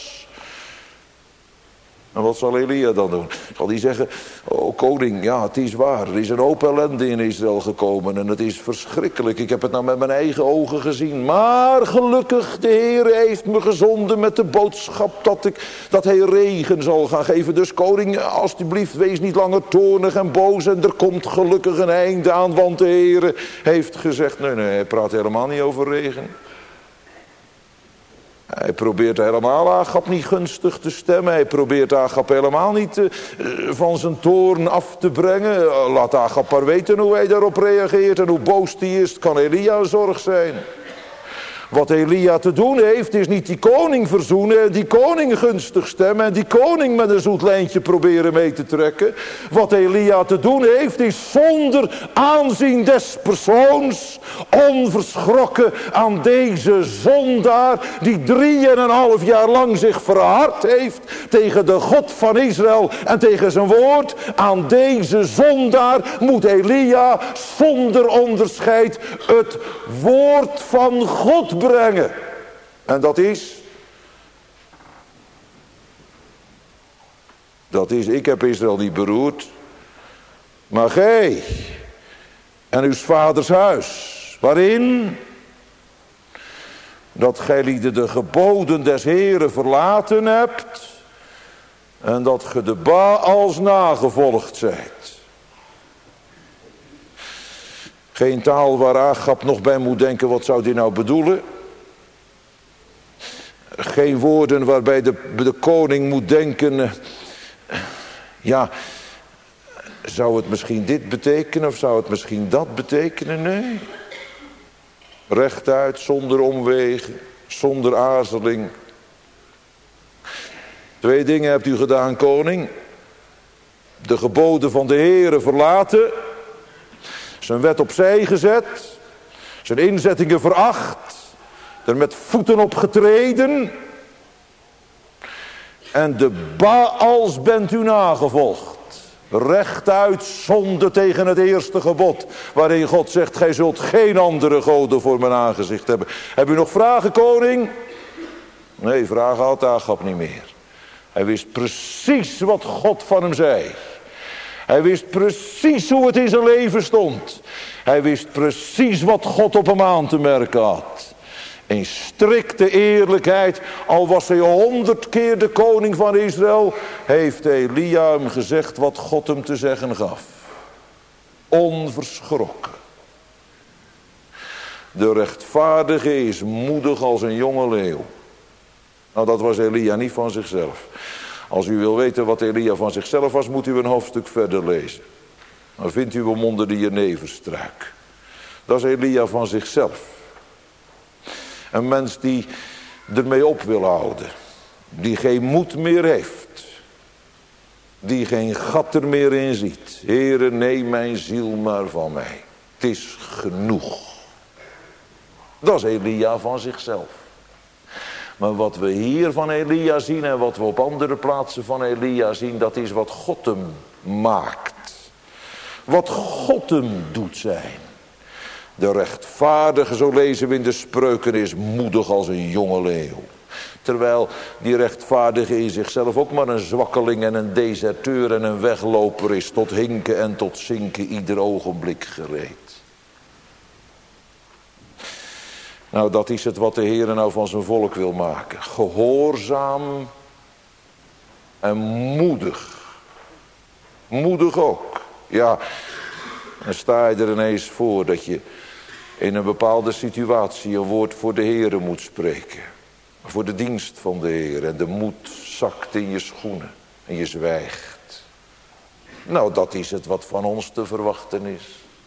En wat zal Elia dan doen? Zal hij zeggen, oh koning, ja het is waar. Er is een hoop ellende in Israël gekomen en het is verschrikkelijk. Ik heb het nou met mijn eigen ogen gezien. Maar gelukkig, de Heer heeft me gezonden met de boodschap dat hij regen zal gaan geven. Dus koning, alstublieft, wees niet langer toornig en boos. En er komt gelukkig een einde aan, want de Heer heeft gezegd, nee, hij praat helemaal niet over regen. Hij probeert helemaal Agab niet gunstig te stemmen. Hij probeert Agab helemaal niet van zijn toorn af te brengen. Laat Agab maar weten hoe hij daarop reageert en hoe boos hij is. Het kan Elia een zorg zijn. Wat Elia te doen heeft is niet die koning verzoenen, die koning gunstig stemmen en die koning met een zoet lijntje proberen mee te trekken. Wat Elia te doen heeft is zonder aanzien des persoons, onverschrokken aan deze zondaar die 3,5 jaar lang zich verhard heeft tegen de God van Israël en tegen zijn woord. Aan deze zondaar moet Elia zonder onderscheid het woord van God brengen. En dat is, ik heb Israël niet beroerd, maar gij en uw vaders huis, waarin dat gij lieden de geboden des Heeren verlaten hebt en dat ge de Baals nagevolgd zijt. Geen taal waar Agab nog bij moet denken, wat zou die nou bedoelen? Geen woorden waarbij de koning moet denken, ja, zou het misschien dit betekenen of zou het misschien dat betekenen? Nee. Rechtuit, zonder omwegen, zonder aarzeling. 2 dingen hebt u gedaan, koning. De geboden van de Heere verlaten. Zijn wet opzij gezet. Zijn inzettingen veracht. Er met voeten op getreden. En de Baals bent u nagevolgd. Rechtuit zonde tegen het eerste gebod. Waarin God zegt, gij zult geen andere goden voor mijn aangezicht hebben. Heb u nog vragen, koning? Nee, vraag had Agab niet meer. Hij wist precies wat God van hem zei. Hij wist precies hoe het in zijn leven stond. Hij wist precies wat God op hem aan te merken had. In strikte eerlijkheid, al was hij 100 keer de koning van Israël, heeft Elia hem gezegd wat God hem te zeggen gaf. Onverschrokken. De rechtvaardige is moedig als een jonge leeuw. Nou, dat was Elia niet van zichzelf. Als u wil weten wat Elia van zichzelf was, moet u een hoofdstuk verder lezen. Dan vindt u hem onder de jeneverstruik. Dat is Elia van zichzelf. Een mens die ermee op wil houden. Die geen moed meer heeft. Die geen gat er meer in ziet. Heere, neem mijn ziel maar van mij. Het is genoeg. Dat is Elia van zichzelf. Maar wat we hier van Elia zien en wat we op andere plaatsen van Elia zien, dat is wat God hem maakt. Wat God hem doet zijn. De rechtvaardige, zo lezen we in de Spreuken, is moedig als een jonge leeuw. Terwijl die rechtvaardige in zichzelf ook maar een zwakkeling en een deserteur en een wegloper is, tot hinken en tot zinken ieder ogenblik gereed. Nou, dat is het wat de Heer nou van zijn volk wil maken. Gehoorzaam en moedig. Moedig ook. Ja, dan sta je er ineens voor dat je in een bepaalde situatie een woord voor de Heer moet spreken. Voor de dienst van de Heer. En de moed zakt in je schoenen. En je zwijgt. Nou, dat is het wat van ons te verwachten is.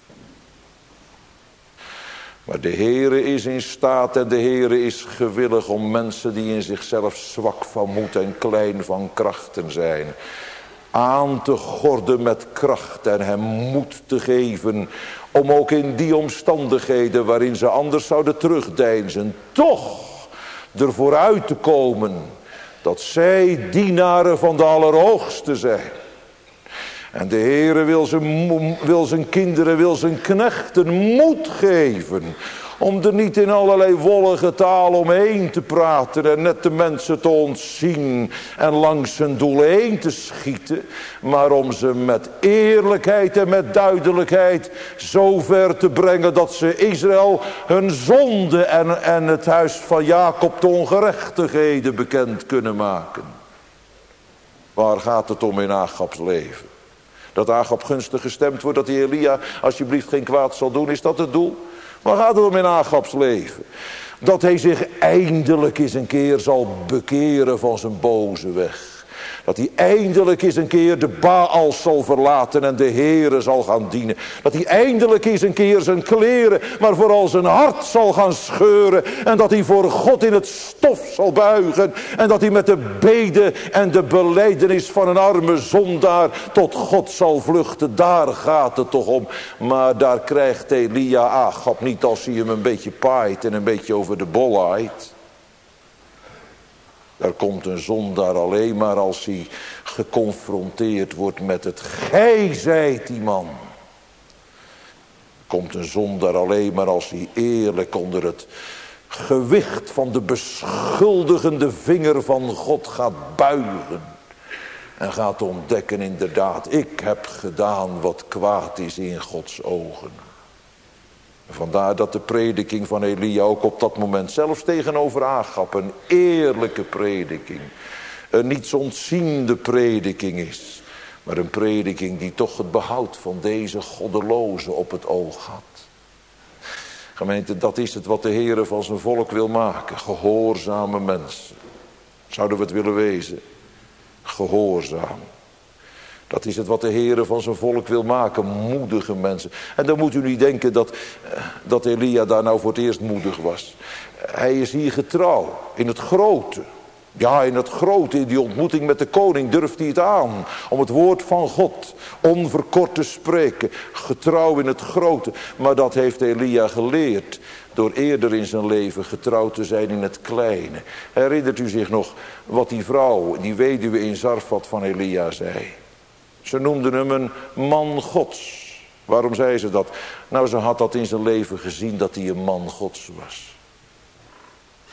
Maar de Heere is in staat en de Heere is gewillig om mensen die in zichzelf zwak van moed en klein van krachten zijn, aan te gorden met kracht en hem moed te geven, om ook in die omstandigheden waarin ze anders zouden terugdeinzen, toch ervoor uit te komen dat zij dienaren van de Allerhoogste zijn. En de Heere wil zijn kinderen, wil zijn knechten moed geven. Om er niet in allerlei wollige taal omheen te praten en net de mensen te ontzien en langs zijn doel heen te schieten. Maar om ze met eerlijkheid en met duidelijkheid zo ver te brengen dat ze Israël hun zonde en het huis van Jacob de ongerechtigheden bekend kunnen maken. Waar gaat het om in Agabs leven? Dat Agab gunstig gestemd wordt, dat die Elia alsjeblieft geen kwaad zal doen, is dat het doel? Waar gaat het om in Agabs leven? Dat hij zich eindelijk eens een keer zal bekeren van zijn boze weg. Dat hij eindelijk eens een keer de Baals zal verlaten en de Heere zal gaan dienen. Dat hij eindelijk eens een keer zijn kleren, maar vooral zijn hart zal gaan scheuren. En dat hij voor God in het stof zal buigen. En dat hij met de bede en de belijdenis van een arme zondaar tot God zal vluchten. Daar gaat het toch om. Maar daar krijgt Elia Agab niet als hij hem een beetje paait en een beetje over de bol aait. Daar komt een zondaar alleen maar als hij geconfronteerd wordt met het gij zijt die man. Komt een zondaar alleen maar als hij eerlijk onder het gewicht van de beschuldigende vinger van God gaat buigen. En gaat ontdekken inderdaad, ik heb gedaan wat kwaad is in Gods ogen. Vandaar dat de prediking van Elia ook op dat moment zelfs tegenover Agab een eerlijke prediking. Een niets ontziende prediking is. Maar een prediking die toch het behoud van deze goddeloze op het oog had. Gemeente, dat is het wat de Heere van zijn volk wil maken. Gehoorzame mensen. Zouden we het willen wezen? Gehoorzaam. Dat is het wat de Heere van zijn volk wil maken. Moedige mensen. En dan moet u niet denken dat Elia daar nou voor het eerst moedig was. Hij is hier getrouw. In het grote. Ja, in het grote. In die ontmoeting met de koning durft hij het aan. Om het woord van God onverkort te spreken. Getrouw in het grote. Maar dat heeft Elia geleerd. Door eerder in zijn leven getrouw te zijn in het kleine. Herinnert u zich nog wat die vrouw, die weduwe in Zarfat van Elia zei? Ze noemden hem een man Gods. Waarom zei ze dat? Nou, ze had dat in zijn leven gezien dat hij een man Gods was.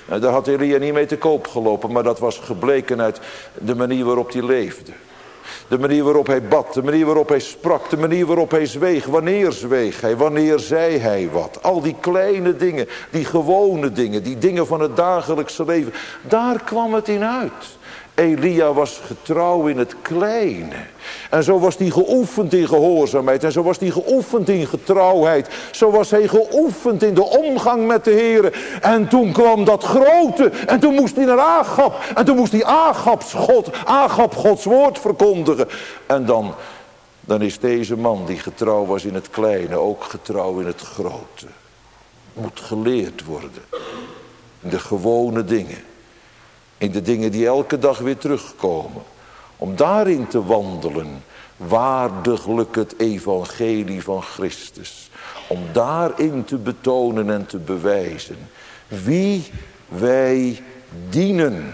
Daar had Elia niet mee te koop gelopen, maar dat was gebleken uit de manier waarop hij leefde. De manier waarop hij bad, de manier waarop hij sprak, de manier waarop hij zweeg. Wanneer zweeg hij, wanneer zei hij wat. Al die kleine dingen, die gewone dingen, die dingen van het dagelijkse leven. Daar kwam het in uit. Elia was getrouw in het kleine. En zo was hij geoefend in gehoorzaamheid. En zo was hij geoefend in getrouwheid. Zo was hij geoefend in de omgang met de Heer. En toen kwam dat grote. En toen moest hij naar Agab. En toen moest hij Agab Gods woord verkondigen. En dan is deze man die getrouw was in het kleine ook getrouw in het grote. Moet geleerd worden. In de gewone dingen. In de dingen die elke dag weer terugkomen. Om daarin te wandelen. Waardiglijk het evangelie van Christus. Om daarin te betonen en te bewijzen. Wie wij dienen.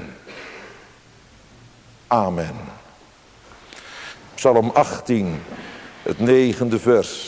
Amen. Psalm 18. Het 9e vers.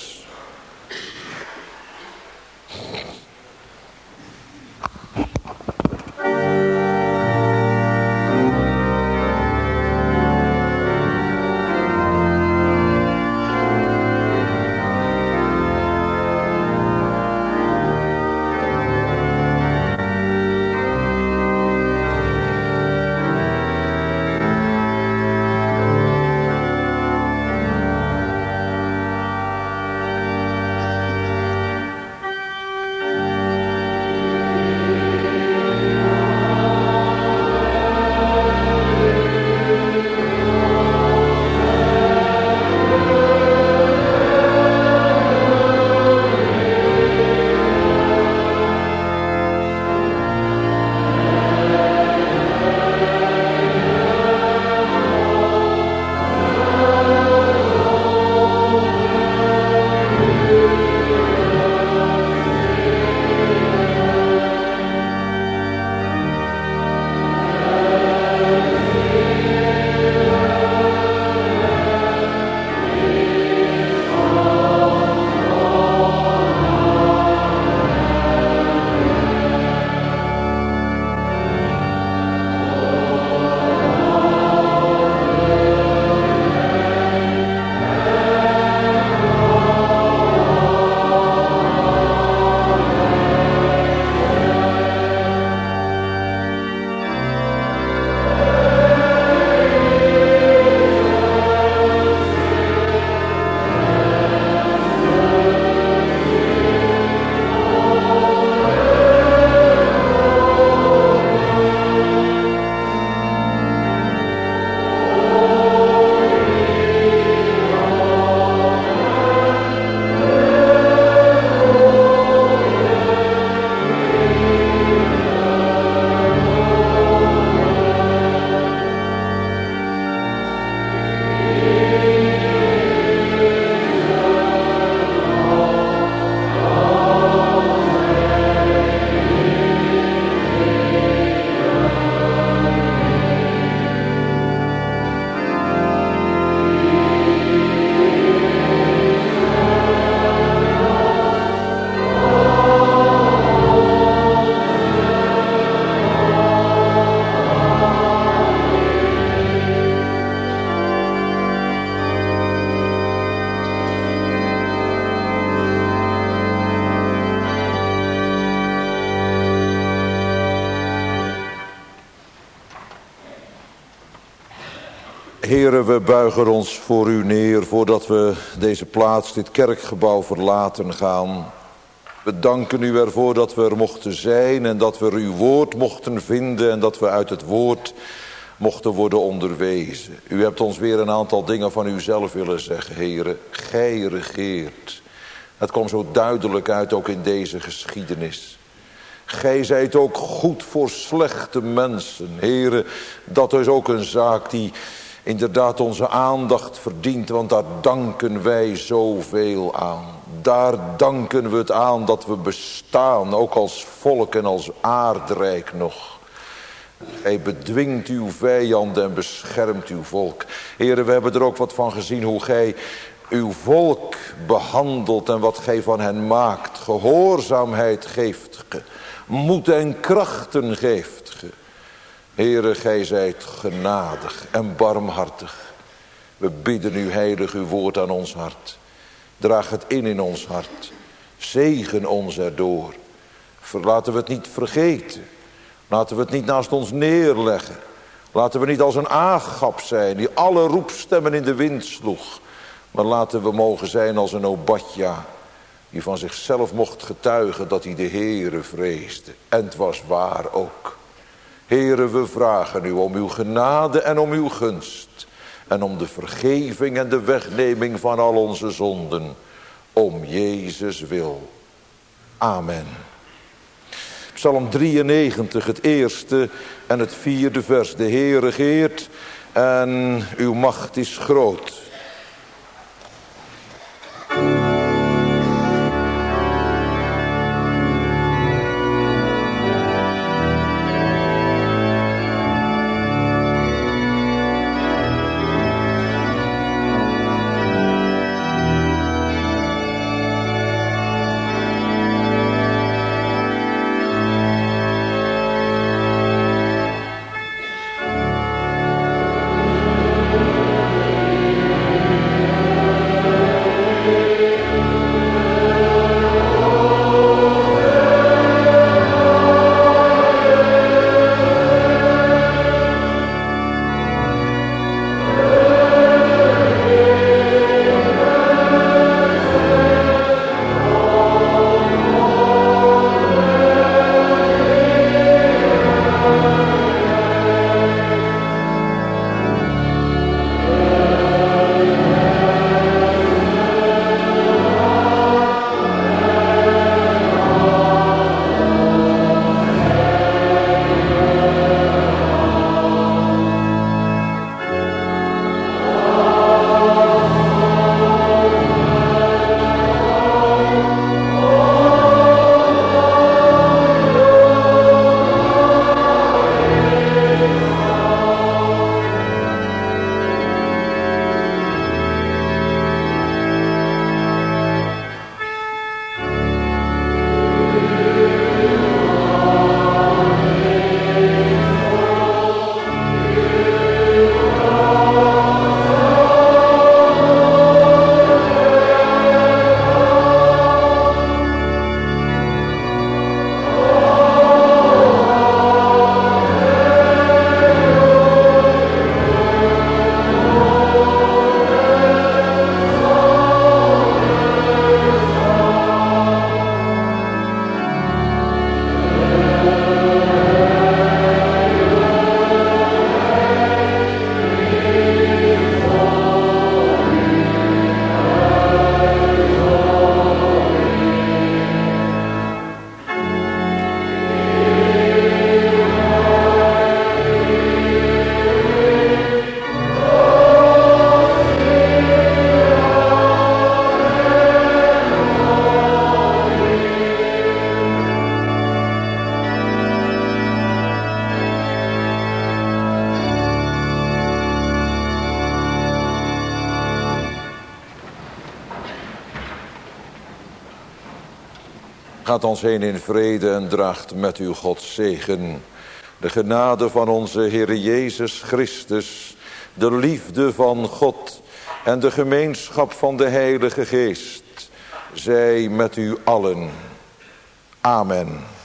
Heren, we buigen ons voor u neer voordat we deze plaats, dit kerkgebouw verlaten gaan. We danken u ervoor dat we er mochten zijn en dat we uw woord mochten vinden en dat we uit het woord mochten worden onderwezen. U hebt ons weer een aantal dingen van uzelf willen zeggen, heren. Gij regeert. Het kwam zo duidelijk uit ook in deze geschiedenis. Gij zijt ook goed voor slechte mensen. Heren, dat is ook een zaak die inderdaad onze aandacht verdient, want daar danken wij zoveel aan. Daar danken we het aan dat we bestaan, ook als volk en als aardrijk nog. Gij bedwingt uw vijanden en beschermt uw volk. Heren, we hebben er ook wat van gezien hoe gij uw volk behandelt en wat gij van hen maakt. Gehoorzaamheid geeft ge. Moed en krachten geeft ge. Heere, gij zijt genadig en barmhartig. We bidden u heilig uw woord aan ons hart. Draag het in ons hart. Zegen ons erdoor. Laten we het niet vergeten. Laten we het niet naast ons neerleggen. Laten we niet als een Agab zijn die alle roepstemmen in de wind sloeg. Maar laten we mogen zijn als een Obadja die van zichzelf mocht getuigen dat hij de Heere vreesde. En het was waar ook. Heere, we vragen u om uw genade en om uw gunst. En om de vergeving en de wegneming van al onze zonden. Om Jezus wil. Amen. Psalm 93, het eerste en het vierde vers. De Heer regeert en uw macht is groot. Gaat ons heen in vrede en draagt met u Gods zegen. De genade van onze Heere Jezus Christus, de liefde van God en de gemeenschap van de Heilige Geest, zij met u allen. Amen.